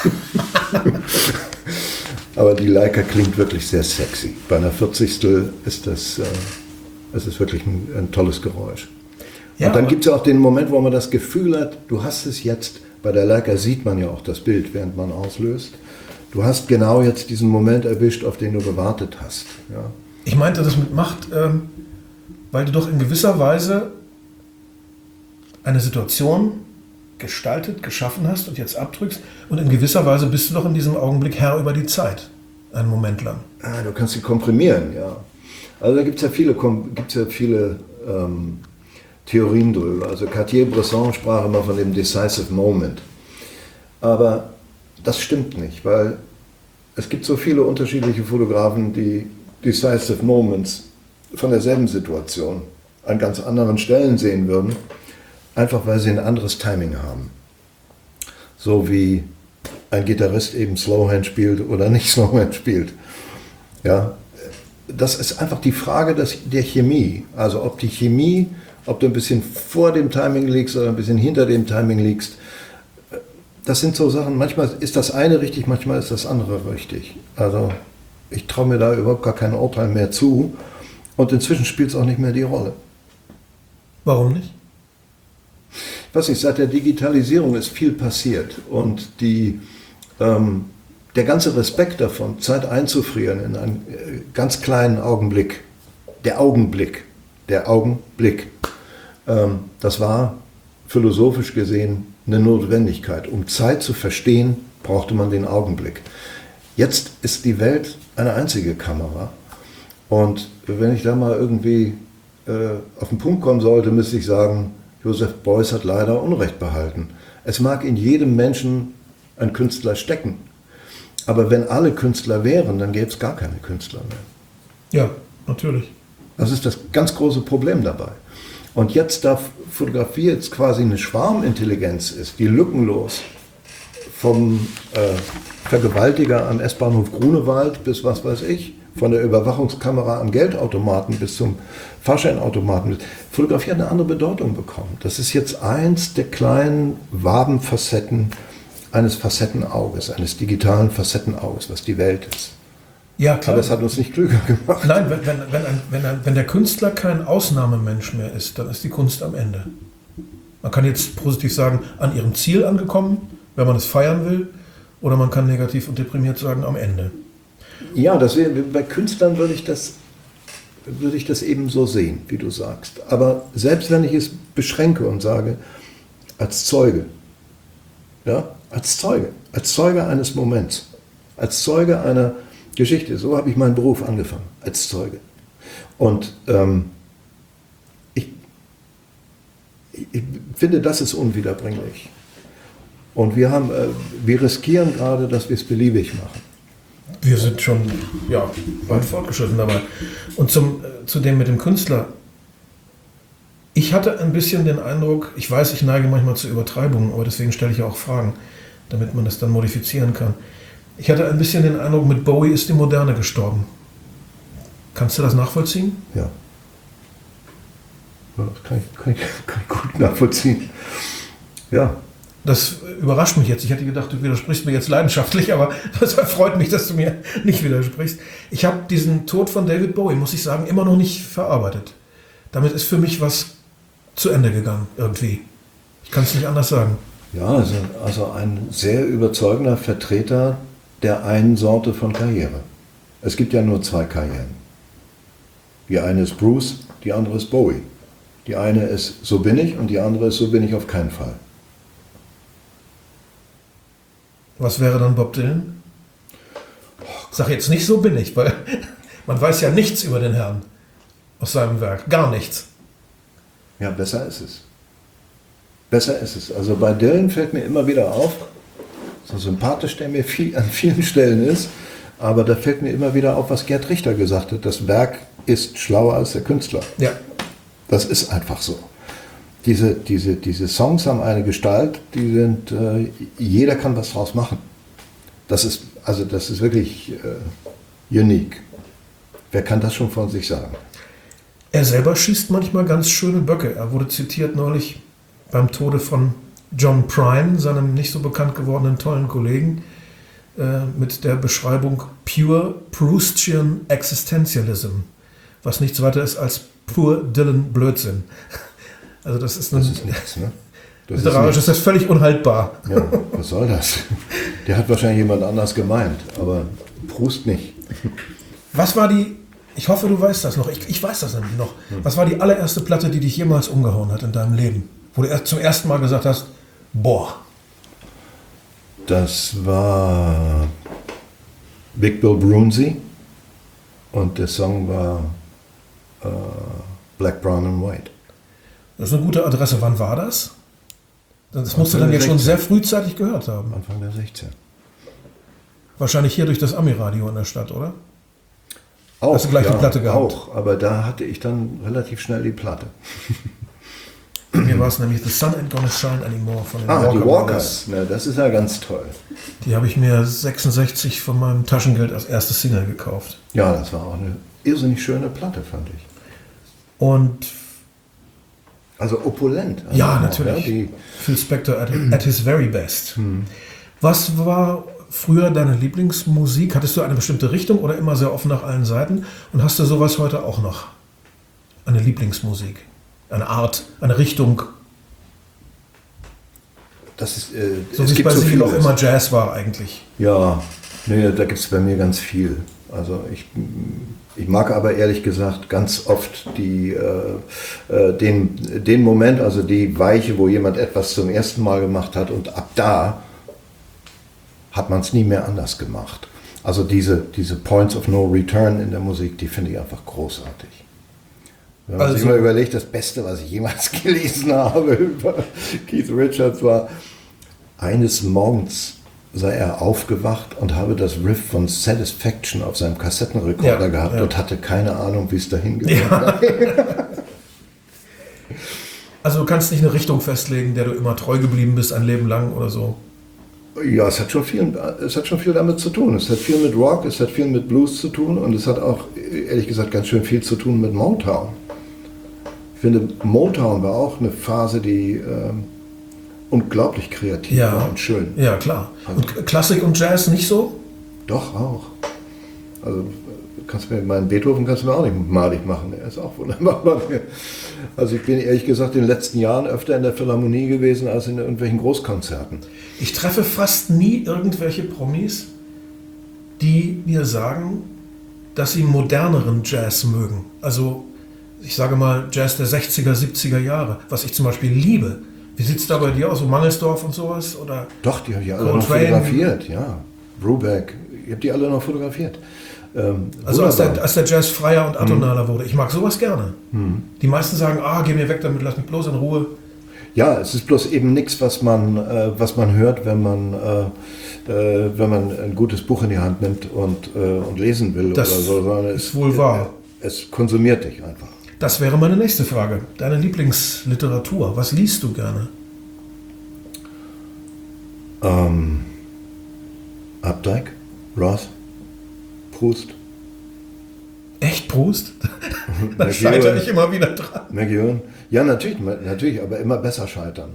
Aber die Leica klingt wirklich sehr sexy. Bei einer vierzigstel ist das, äh, es ist wirklich ein, ein tolles Geräusch. Ja, und dann gibt es ja auch den Moment, wo man das Gefühl hat, du hast es jetzt. Bei der Leica sieht man ja auch das Bild, während man auslöst. Du hast genau jetzt diesen Moment erwischt, auf den du gewartet hast. Ja. Ich meinte das mit Macht, ähm, weil du doch in gewisser Weise eine Situation gestaltet, geschaffen hast und jetzt abdrückst. Und in gewisser Weise bist du doch in diesem Augenblick Herr über die Zeit, einen Moment lang. Ah, du kannst sie komprimieren, ja. Also da gibt es ja viele, gibt's ja viele ähm, Theorien drüber. Also Cartier-Bresson sprach immer von dem Decisive Moment. Aber das stimmt nicht, weil es gibt so viele unterschiedliche Fotografen, die Decisive Moments von derselben Situation an ganz anderen Stellen sehen würden, einfach weil sie ein anderes Timing haben. So wie ein Gitarrist eben Slowhand spielt oder nicht Slowhand spielt. Ja, das ist einfach die Frage des, der Chemie. Also ob die Chemie, ob du ein bisschen vor dem Timing liegst oder ein bisschen hinter dem Timing liegst, das sind so Sachen, manchmal ist das eine richtig, manchmal ist das andere richtig. Also ich traue mir da überhaupt gar kein Urteil mehr zu und inzwischen spielt es auch nicht mehr die Rolle. Warum nicht? ich weiß nicht, seit der Digitalisierung ist viel passiert und die, ähm, der ganze Respekt davon, Zeit einzufrieren in einen äh, ganz kleinen Augenblick, der Augenblick, der Augenblick, ähm, das war philosophisch gesehen eine Notwendigkeit. Um Zeit zu verstehen, brauchte man den Augenblick. Jetzt ist die Welt eine einzige Kamera und wenn ich da mal irgendwie äh, auf den Punkt kommen sollte, müsste ich sagen, Joseph Beuys hat leider Unrecht behalten. Es mag in jedem Menschen ein Künstler stecken, aber wenn alle Künstler wären, dann gäbe es gar keine Künstler mehr. Ja, natürlich. Das ist das ganz große Problem dabei. Und jetzt, da Fotografie jetzt quasi eine Schwarmintelligenz ist, die lückenlos vom äh, Vergewaltiger am S-Bahnhof Grunewald bis was weiß ich, von der Überwachungskamera am Geldautomaten bis zum Fahrscheinautomaten. Fotografie hat eine andere Bedeutung bekommen. Das ist jetzt eins der kleinen Wabenfacetten eines Facettenauges, eines digitalen Facettenauges, was die Welt ist. Ja, klar. Aber es hat uns nicht klüger gemacht. Nein, wenn, wenn, wenn, ein, wenn, ein, wenn der Künstler kein Ausnahmemensch mehr ist, dann ist die Kunst am Ende. Man kann jetzt positiv sagen, an ihrem Ziel angekommen, wenn man es feiern will, oder man kann negativ und deprimiert sagen, am Ende. Ja, das wäre, bei Künstlern würde ich das, würde ich das eben so sehen, wie du sagst. Aber selbst wenn ich es beschränke und sage, als Zeuge, ja, als Zeuge, als Zeuge eines Moments, als Zeuge einer Geschichte, so habe ich meinen Beruf angefangen, als Zeuge. Und ähm, ich, ich finde, das ist unwiederbringlich. Und wir, haben, äh, wir riskieren gerade, dass wir es beliebig machen. Wir sind schon ja, weit fortgeschritten dabei. Und zum, äh, zu dem mit dem Künstler. Ich hatte ein bisschen den Eindruck, ich weiß, ich neige manchmal zu Übertreibungen, aber deswegen stelle ich ja auch Fragen, damit man das dann modifizieren kann. Ich hatte ein bisschen den Eindruck, mit Bowie ist die Moderne gestorben. Kannst du das nachvollziehen? Ja. Das kann ich, kann ich, kann ich gut nachvollziehen. Ja. Das überrascht mich jetzt. Ich hätte gedacht, du widersprichst mir jetzt leidenschaftlich, aber das freut mich, dass du mir nicht widersprichst. Ich habe diesen Tod von David Bowie, muss ich sagen, immer noch nicht verarbeitet. Damit ist für mich was zu Ende gegangen, irgendwie. Ich kann es nicht anders sagen. Ja, also, also ein sehr überzeugender Vertreter der einen Sorte von Karriere. Es gibt ja nur zwei Karrieren. Die eine ist Bruce, die andere ist Bowie. Die eine ist so bin ich und die andere ist so bin ich auf keinen Fall. Was wäre dann Bob Dylan? Sag jetzt nicht so bin ich, weil man weiß ja nichts über den Herrn aus seinem Werk. Gar nichts. Ja, besser ist es. Besser ist es. Also bei Dylan fällt mir immer wieder auf, so sympathisch der mir viel, an vielen Stellen ist, aber da fällt mir immer wieder auf, was Gerd Richter gesagt hat. Das Werk ist schlauer als der Künstler. Ja. Das ist einfach so. Diese, diese, diese Songs haben eine Gestalt, die sind, äh, jeder kann was draus machen. Das ist, also das ist wirklich äh, unique. Wer kann das schon von sich sagen? Er selber schießt manchmal ganz schöne Böcke. Er wurde zitiert neulich beim Tode von John Prine, seinem nicht so bekannt gewordenen tollen Kollegen, äh, mit der Beschreibung Pure Proustian Existentialism, was nichts weiter ist als pur Dylan Blödsinn. Also das ist, ein, das ist nichts, ne? Das literarisch ist, ist das völlig unhaltbar. Ja, was soll das? Der hat wahrscheinlich jemand anders gemeint, aber Proust nicht. Was war die, ich hoffe, du weißt das noch, ich, ich weiß das nämlich noch, was war die allererste Platte, die dich jemals umgehauen hat in deinem Leben? Wo du erst zum ersten Mal gesagt hast, boah. Das war Big Bill Broonzy und der Song war äh, Black, Brown and White. Das ist eine gute Adresse. Wann war das? Das musst du dann ja schon sehr frühzeitig gehört haben. Anfang der sechzehn. Wahrscheinlich hier durch das Ami-Radio in der Stadt, oder? Auch, Hast du gleich ja, die Platte gehabt? Auch, aber da hatte ich dann relativ schnell die Platte. Bei mir war es nämlich The Sun Ain't Gonna Shine Anymore von den Ah, Walker die Brothers. Walkers. Na, das ist ja ganz toll. Die habe ich mir sechsundsechzig von meinem Taschengeld als erste Single gekauft. Ja, das war auch eine irrsinnig schöne Platte, fand ich. Und Also opulent. Also ja, auch, natürlich. Ja, die, Phil Spector at, at his very best. Hm. Was war früher deine Lieblingsmusik? Hattest du eine bestimmte Richtung oder immer sehr offen nach allen Seiten? Und hast du sowas heute auch noch? Eine Lieblingsmusik? Eine Art, eine Richtung? das ist... Äh, So es wie es gibt bei so Sie auch vieles. immer Jazz war eigentlich. Ja, nee, da gibt es bei mir ganz viel. Also ich, ich mag aber ehrlich gesagt ganz oft die, äh, den, den Moment, also die Weiche, wo jemand etwas zum ersten Mal gemacht hat und ab da hat man es nie mehr anders gemacht. Also diese, diese Points of No Return in der Musik, die finde ich einfach großartig. Wenn man Also- sich mal überlegt, das Beste, was ich jemals gelesen habe über Keith Richards war, eines Morgens sei er aufgewacht und habe das Riff von Satisfaction auf seinem Kassettenrekorder Ja, gehabt ja. und hatte keine Ahnung, wie es dahin gekommen ist. Also du kannst nicht eine Richtung festlegen, der du immer treu geblieben bist, ein Leben lang oder so. Ja, es hat, schon viel, es hat schon viel damit zu tun. Es hat viel mit Rock, es hat viel mit Blues zu tun und es hat auch, ehrlich gesagt, ganz schön viel zu tun mit Motown. Ich finde, Motown war auch eine Phase, die ähm, unglaublich kreativ Ja. war und schön. Ja, klar. Und Klassik und Jazz nicht so? Doch, auch. Also kannst du mir meinen Beethoven kannst du mir auch nicht malig machen, er ist auch wunderbar. Also ich bin ehrlich gesagt in den letzten Jahren öfter in der Philharmonie gewesen als in irgendwelchen Großkonzerten. Ich treffe fast nie irgendwelche Promis, die mir sagen, dass sie moderneren Jazz mögen. Also ich sage mal Jazz der sechziger, siebziger Jahre, was ich zum Beispiel liebe. Wie sieht es da bei dir aus, so Mangelsdorf und sowas? Oder? Doch, die habe ich alle noch Coltrane. fotografiert, ja. Brubeck, ich habe die alle noch fotografiert. Ähm, Also als wunderbar. der, als der Jazz freier und atonaler wurde. Ich mag sowas gerne. Hm. Die meisten sagen, ah, geh mir weg damit, lass mich bloß in Ruhe. Ja, es ist bloß eben nichts, was man, äh, was man hört, wenn man, äh, äh, wenn man ein gutes Buch in die Hand nimmt und, äh, und lesen will Das oder so. Sondern ist es, wohl wahr. Äh, es konsumiert dich einfach. Das wäre meine nächste Frage. Deine Lieblingsliteratur. Was liest du gerne? Ähm, Updike, Roth, Proust, Echt Proust? Da scheitere ich immer wieder dran. McEwan. Ja, natürlich, natürlich, aber immer besser scheitern.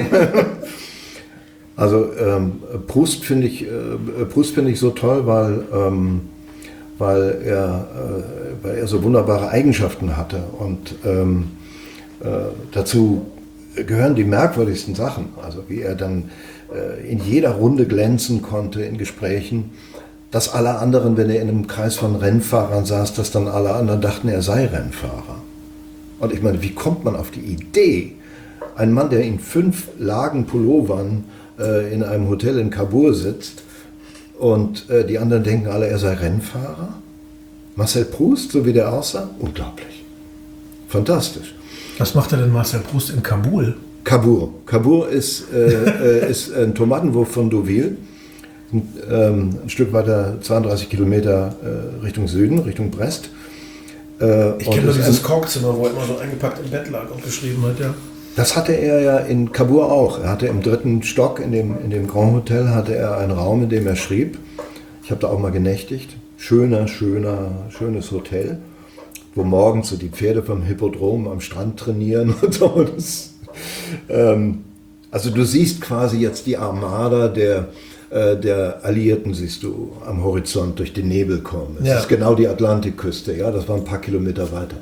Also ähm, Proust finde ich, äh, Proust finde ich so toll, weil, ähm, weil, er, äh, weil er so wunderbare Eigenschaften hatte und ähm, äh, dazu gehören die merkwürdigsten Sachen. Also wie er dann äh, in jeder Runde glänzen konnte in Gesprächen, dass alle anderen, wenn er in einem Kreis von Rennfahrern saß, dass dann alle anderen dachten, er sei Rennfahrer. Und ich meine, wie kommt man auf die Idee, ein Mann, der in fünf Lagen Pullovern äh, in einem Hotel in Kabul sitzt und äh, die anderen denken alle, er sei Rennfahrer? Marcel Proust, so wie der aussah? Unglaublich. Fantastisch. Was macht er denn Marcel Proust in Kabul? Kabul. Kabul ist, äh, äh, ist ein Tomatenwurf von Deauville. Ein, ähm, ein Stück weiter, zweiunddreißig Kilometer äh, Richtung Süden, Richtung Brest. Äh, Ich und kenne nur ist dieses ein- Korkzimmer, wo er immer so eingepackt im Bett lag und geschrieben hat, ja. Das hatte er ja in Kabul auch. Er hatte im dritten Stock, in dem, in dem Grand Hotel, hatte er einen Raum, in dem er schrieb. Ich habe da auch mal genächtigt. Schöner, schöner, schönes Hotel, wo morgens so die Pferde vom Hippodrom am Strand trainieren und so. Das, ähm, also du siehst quasi jetzt die Armada der, äh, der Alliierten, siehst du am Horizont durch den Nebel kommen. Es Ja. ist genau die Atlantikküste, ja, das war ein paar Kilometer weiter.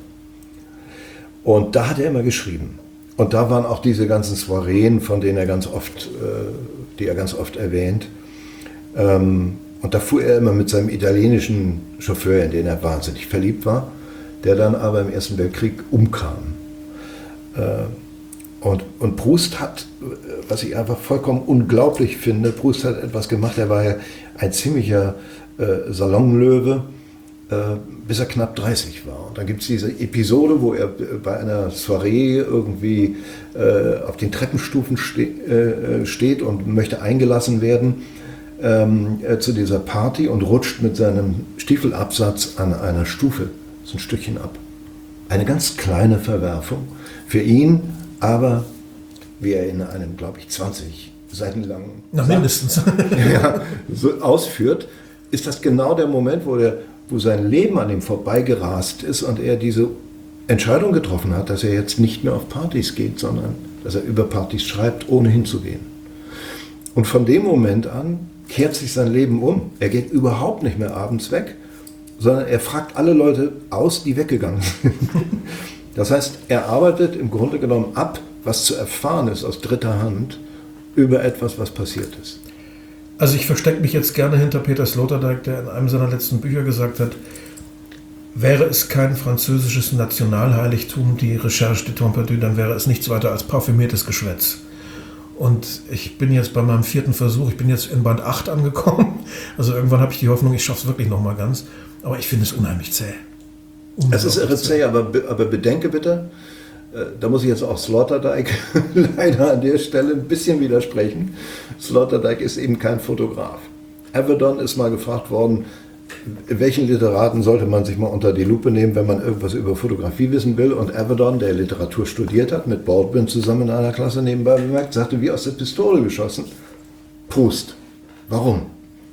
Und da hat er immer geschrieben. Und da waren auch diese ganzen Soireen, von denen er ganz oft, äh, die er ganz oft erwähnt. Ähm, und da fuhr er immer mit seinem italienischen Chauffeur, in den er wahnsinnig verliebt war, der dann aber im Ersten Weltkrieg umkam. Äh, und, und Proust hat, äh, was ich einfach vollkommen unglaublich finde, Proust hat etwas gemacht, er war ja ein ziemlicher äh, Salonlöwe, äh, bis er knapp dreißig war. Und dann gibt es diese Episode, wo er bei einer Soiree irgendwie äh, auf den Treppenstufen ste äh, steht und möchte eingelassen werden ähm, äh, zu dieser Party und rutscht mit seinem Stiefelabsatz an einer Stufe so ein Stückchen ab. Eine ganz kleine Verwerfung für ihn, aber wie er in einem, glaube ich, zwanzig Seiten langen Na, mindestens. ja, so ausführt, ist das genau der Moment, wo, der, wo sein Leben an ihm vorbeigerast ist und er diese Entscheidung getroffen hat, dass er jetzt nicht mehr auf Partys geht, sondern dass er über Partys schreibt, ohne hinzugehen. Und von dem Moment an kehrt sich sein Leben um. Er geht überhaupt nicht mehr abends weg, sondern er fragt alle Leute aus, die weggegangen sind. Das heißt, er arbeitet im Grunde genommen ab, was zu erfahren ist aus dritter Hand, über etwas, was passiert ist. Also ich verstecke mich jetzt gerne hinter Peter Sloterdijk, der in einem seiner letzten Bücher gesagt hat, wäre es kein französisches Nationalheiligtum, die Recherche de Pompidou, dann wäre es nichts weiter als parfümiertes Geschwätz. Und ich bin jetzt bei meinem vierten Versuch, ich bin jetzt in Band acht angekommen, also irgendwann habe ich die Hoffnung, ich schaffe es wirklich nochmal ganz, aber ich finde es unheimlich zäh. Es ist irre zäh, aber, aber bedenke bitte, da muss ich jetzt auch Sloterdijk leider an der Stelle ein bisschen widersprechen. Sloterdijk ist eben kein Fotograf. Avedon ist mal gefragt worden, welchen Literaten sollte man sich mal unter die Lupe nehmen, wenn man irgendwas über Fotografie wissen will. Und Avedon, der Literatur studiert hat, mit Baldwin zusammen in einer Klasse nebenbei bemerkt, sagte, wie aus der Pistole geschossen, Proust. Warum?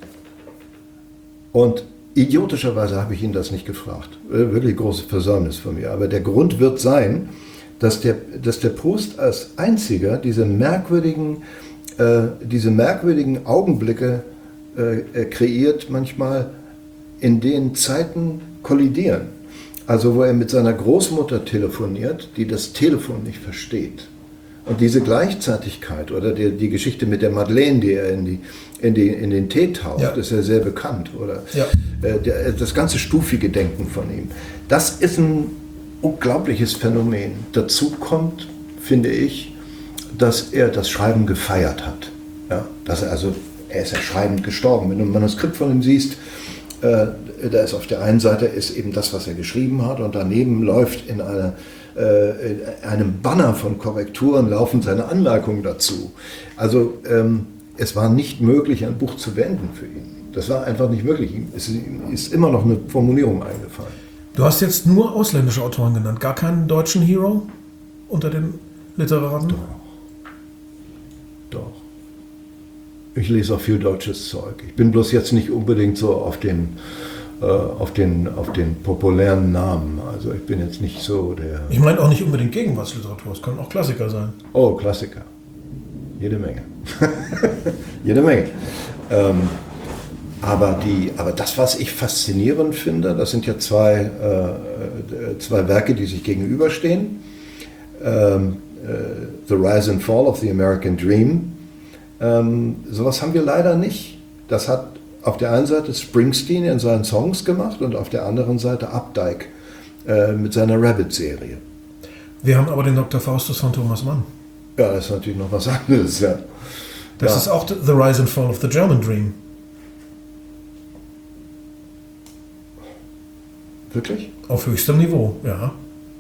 Und idiotischerweise habe ich ihn das nicht gefragt. Wirklich großes Versäumnis von mir. Aber der Grund wird sein, dass der, dass der Proust als einziger diese merkwürdigen, äh, diese merkwürdigen Augenblicke äh, kreiert, manchmal in denen Zeiten kollidieren. Also wo er mit seiner Großmutter telefoniert, die das Telefon nicht versteht. Und diese Gleichzeitigkeit oder die, die Geschichte mit der Madeleine, die er in, die, in, die, in den Tee taucht, ja. ist ja sehr bekannt. Oder ja. äh, der, das ganze stufige Denken von ihm. Das ist ein unglaubliches Phänomen. Dazu kommt, finde ich, dass er das Schreiben gefeiert hat. Ja, dass er also, er ist ja schreibend gestorben. Wenn du ein Manuskript von ihm siehst, äh, da ist auf der einen Seite ist eben das, was er geschrieben hat, und daneben läuft in, eine, äh, in einem Banner von Korrekturen laufen seine Anmerkungen dazu. Also ähm, es war nicht möglich, ein Buch zu beenden für ihn. Das war einfach nicht möglich. Es ist immer noch eine Formulierung eingefallen. Du hast jetzt nur ausländische Autoren genannt, gar keinen deutschen Hero unter den Literaten? Doch. Doch. Ich lese auch viel deutsches Zeug. Ich bin bloß jetzt nicht unbedingt so auf den, äh, auf den, auf den populären Namen. Also ich bin jetzt nicht so der... Ich meine auch nicht unbedingt Gegenwartsliteratur, es können auch Klassiker sein. Oh, Klassiker. Jede Menge. Jede Menge. Ähm, Aber, die, aber das, was ich faszinierend finde, das sind ja zwei, äh, zwei Werke, die sich gegenüberstehen. Ähm, äh, The Rise and Fall of the American Dream. Ähm, sowas haben wir leider nicht. Das hat auf der einen Seite Springsteen in seinen Songs gemacht und auf der anderen Seite Updike äh, mit seiner Rabbit-Serie. Wir haben aber den Doktor Faustus von Thomas Mann. Ja, das ist natürlich noch was anderes. Ja. Das ja. ist auch The Rise and Fall of the German Dream. Wirklich? Auf höchstem Niveau, ja.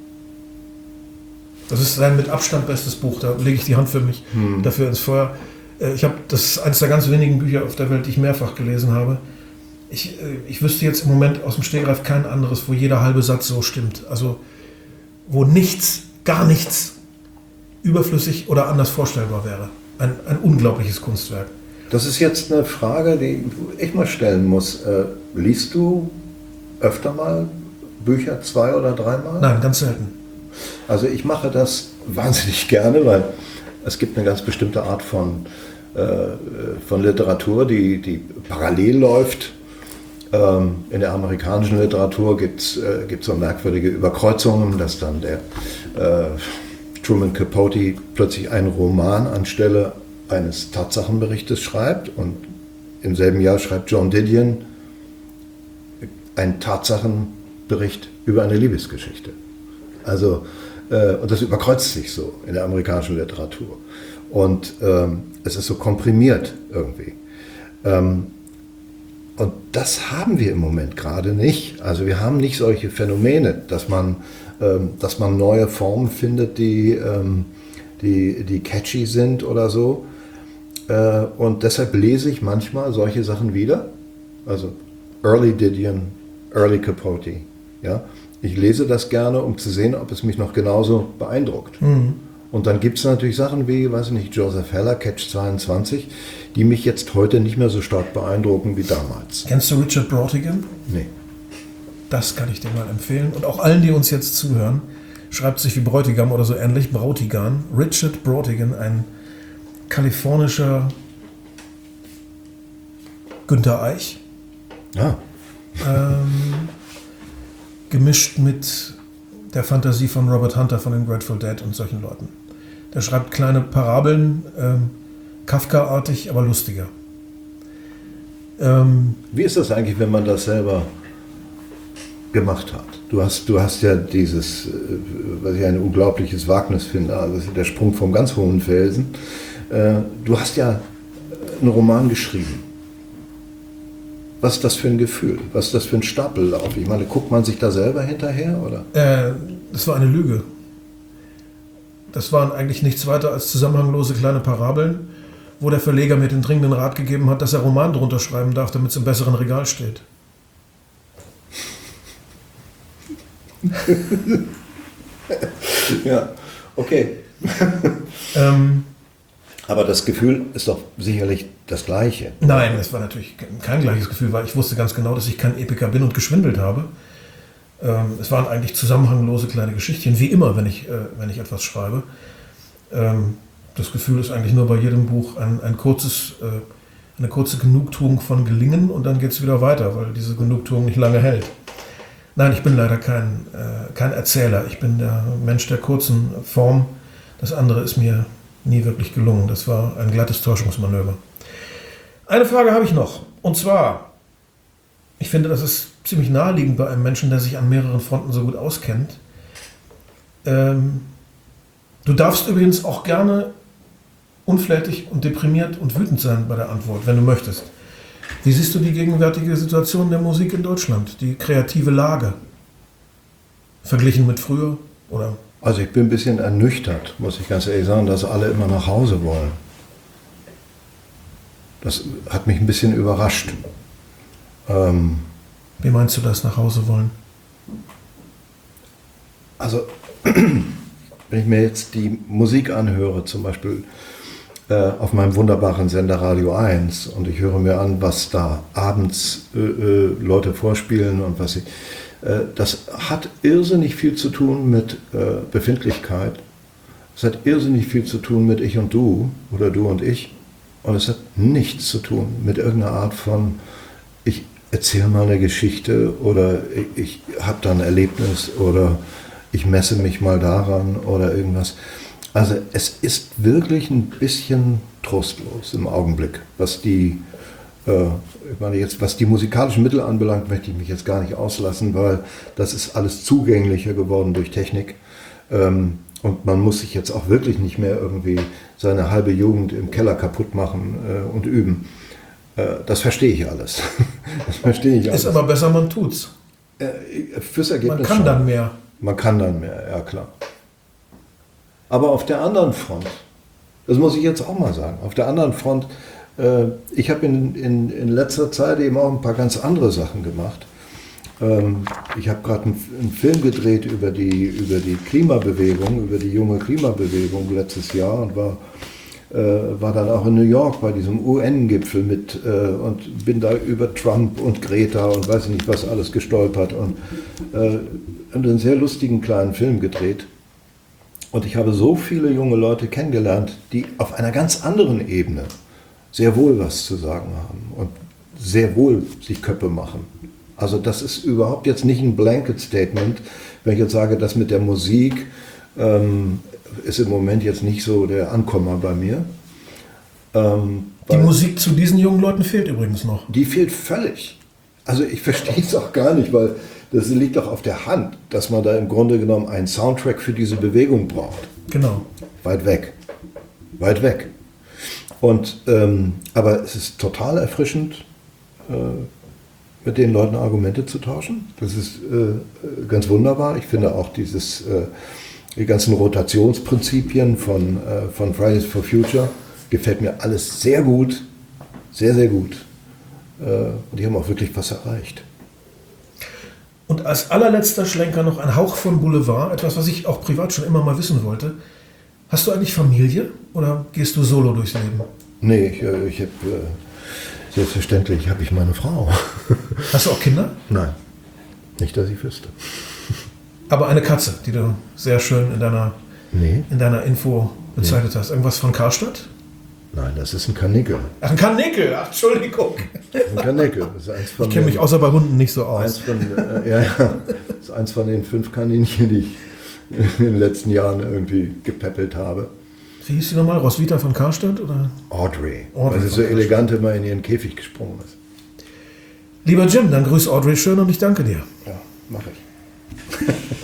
Das ist sein mit Abstand bestes Buch, da lege ich die Hand für mich hm. dafür ins Feuer. Ich habe, das ist eines der ganz wenigen Bücher auf der Welt, die ich mehrfach gelesen habe. Ich, ich wüsste jetzt im Moment aus dem Stegreif kein anderes, wo jeder halbe Satz so stimmt. Also wo nichts, gar nichts überflüssig oder anders vorstellbar wäre. Ein, ein unglaubliches Kunstwerk. Das ist jetzt eine Frage, die ich mal stellen muss. Äh, liest du öfter mal Bücher zwei oder dreimal? Nein, ganz selten. Also ich mache das wahnsinnig gerne, weil es gibt eine ganz bestimmte Art von, äh, von Literatur, die, die parallel läuft. Ähm, in der amerikanischen Literatur gibt es äh, gibt's so merkwürdige Überkreuzungen, dass dann der äh, Truman Capote plötzlich einen Roman anstelle eines Tatsachenberichtes schreibt und im selben Jahr schreibt John Didion einen Tatsachenbericht über eine Liebesgeschichte. Also, äh, und das überkreuzt sich so in der amerikanischen Literatur. Und ähm, es ist so komprimiert irgendwie. Ähm, und das haben wir im Moment gerade nicht. Also wir haben nicht solche Phänomene, dass man, ähm, dass man neue Formen findet, die, ähm, die, die catchy sind oder so. Äh, und deshalb lese ich manchmal solche Sachen wieder. Also Early Didion, Early Capote. Ja? Ich lese das gerne, um zu sehen, ob es mich noch genauso beeindruckt. Mhm. Und dann gibt es natürlich Sachen wie, weiß ich nicht, Joseph Heller, Catch zweiundzwanzig, die mich jetzt heute nicht mehr so stark beeindrucken wie damals. Kennst du Richard Brautigan? Nee. Das kann ich dir mal empfehlen. Und auch allen, die uns jetzt zuhören, schreibt sich wie Bräutigam oder so ähnlich, Brautigan. Richard Brautigan, ein kalifornischer Günter Eich. Ah. Ähm, gemischt mit der Fantasie von Robert Hunter von den Grateful Dead und solchen Leuten. Der schreibt kleine Parabeln, ähm, Kafka-artig, aber lustiger. Ähm, Wie ist das eigentlich, wenn man das selber gemacht hat? Du hast, du hast ja dieses, äh, was ich ein unglaubliches Wagnis finde, also der Sprung vom ganz hohen Felsen. Äh, du hast ja einen Roman geschrieben. Was ist das für ein Gefühl? Was ist das für ein Stapellauf? Ich meine, guckt man sich da selber hinterher, oder? äh, das war eine Lüge. Das waren eigentlich nichts weiter als zusammenhanglose kleine Parabeln, wo der Verleger mir den dringenden Rat gegeben hat, dass er Roman drunter schreiben darf, damit es im besseren Regal steht. Ja, okay. ähm, Aber das Gefühl ist doch sicherlich das Gleiche. Nein, das war natürlich kein gleiches Gefühl, weil ich wusste ganz genau, dass ich kein Epiker bin und geschwindelt habe. Ähm, es waren eigentlich zusammenhanglose kleine Geschichtchen, wie immer, wenn ich, äh, wenn ich etwas schreibe. Ähm, das Gefühl ist eigentlich nur bei jedem Buch ein, ein kurzes, äh, eine kurze Genugtuung von Gelingen und dann geht es wieder weiter, weil diese Genugtuung nicht lange hält. Nein, ich bin leider kein, äh, kein Erzähler. Ich bin der Mensch der kurzen Form. Das andere ist mir nie wirklich gelungen. Das war ein glattes Täuschungsmanöver. Eine Frage habe ich noch. Und zwar, ich finde, das ist ziemlich naheliegend bei einem Menschen, der sich an mehreren Fronten so gut auskennt. Ähm, du darfst übrigens auch gerne unflätig und deprimiert und wütend sein bei der Antwort, wenn du möchtest. Wie siehst du die gegenwärtige Situation der Musik in Deutschland, die kreative Lage? Verglichen mit früher? Oder? Also ich bin ein bisschen ernüchtert, muss ich ganz ehrlich sagen, dass alle immer nach Hause wollen. Das hat mich ein bisschen überrascht. Ähm, Wie meinst du das, nach Hause wollen? Also, wenn ich mir jetzt die Musik anhöre, zum Beispiel äh, auf meinem wunderbaren Sender Radio eins, und ich höre mir an, was da abends äh, äh, Leute vorspielen und was sie... Äh, das hat irrsinnig viel zu tun mit äh, Befindlichkeit. Es hat irrsinnig viel zu tun mit Ich und Du oder Du und Ich. Und es hat nichts zu tun mit irgendeiner Art von, ich erzähle mal eine Geschichte oder ich, ich habe da ein Erlebnis oder ich messe mich mal daran oder irgendwas. Also es ist wirklich ein bisschen trostlos im Augenblick, was die, äh, ich meine jetzt, was die musikalischen Mittel anbelangt, möchte ich mich jetzt gar nicht auslassen, weil das ist alles zugänglicher geworden durch Technik. Ähm, Und man muss sich jetzt auch wirklich nicht mehr irgendwie seine halbe Jugend im Keller kaputt machen äh, und üben. Äh, das verstehe ich alles. Das verstehe ich alles. Ist aber besser, man tut's. Äh, fürs Ergebnis Man kann schon. dann mehr. Man kann dann mehr, ja klar. Aber auf der anderen Front, das muss ich jetzt auch mal sagen, auf der anderen Front, äh, ich habe in, in, in letzter Zeit eben auch ein paar ganz andere Sachen gemacht. Ich habe gerade einen, einen Film gedreht über die, über die Klimabewegung, über die junge Klimabewegung letztes Jahr und war, äh, war dann auch in New York bei diesem U N-Gipfel mit äh, und bin da über Trump und Greta und weiß nicht was alles gestolpert und äh, einen sehr lustigen kleinen Film gedreht. Und ich habe so viele junge Leute kennengelernt, die auf einer ganz anderen Ebene sehr wohl was zu sagen haben und sehr wohl sich Köpfe machen. Also das ist überhaupt jetzt nicht ein Blanket-Statement, wenn ich jetzt sage, das mit der Musik ähm, ist im Moment jetzt nicht so der Ankommer bei mir. Ähm, Die Musik zu diesen jungen Leuten fehlt übrigens noch. Die fehlt völlig. Also ich verstehe es auch gar nicht, weil das liegt doch auf der Hand, dass man da im Grunde genommen einen Soundtrack für diese Bewegung braucht. Genau. Weit weg. Weit weg. Und, ähm, aber es ist total erfrischend, äh, mit den Leuten Argumente zu tauschen. Das ist äh, ganz wunderbar. Ich finde auch dieses, äh, die ganzen Rotationsprinzipien von, äh, von Fridays for Future gefällt mir alles sehr gut. Sehr, sehr gut. Äh, und die haben auch wirklich was erreicht. Und als allerletzter Schlenker noch ein Hauch von Boulevard, etwas, was ich auch privat schon immer mal wissen wollte. Hast du eigentlich Familie oder gehst du solo durchs Leben? Nee, ich, ich habe... Äh, Selbstverständlich habe ich meine Frau. Hast du auch Kinder? Nein, nicht, dass ich wüsste. Aber eine Katze, die du sehr schön in deiner, nee. in deiner Info bezeichnet nee. hast. Irgendwas von Karstadt? Nein, das ist ein Karnickel. Ach, ein Karnickel, ach, Entschuldigung. Ein Karnickel. Das ist eins von ich kenne mich außer bei Hunden nicht so aus. Eins von, äh, ja, ja, das ist eins von den fünf Kaninchen, die ich in den letzten Jahren irgendwie gepäppelt habe. Wie hieß sie nochmal? Roswitha von Karstadt? Oder? Audrey, Audrey weil sie so von elegant immer in ihren Käfig gesprungen ist. Lieber Jim, dann grüß Audrey schön und ich danke dir. Ja, mache ich.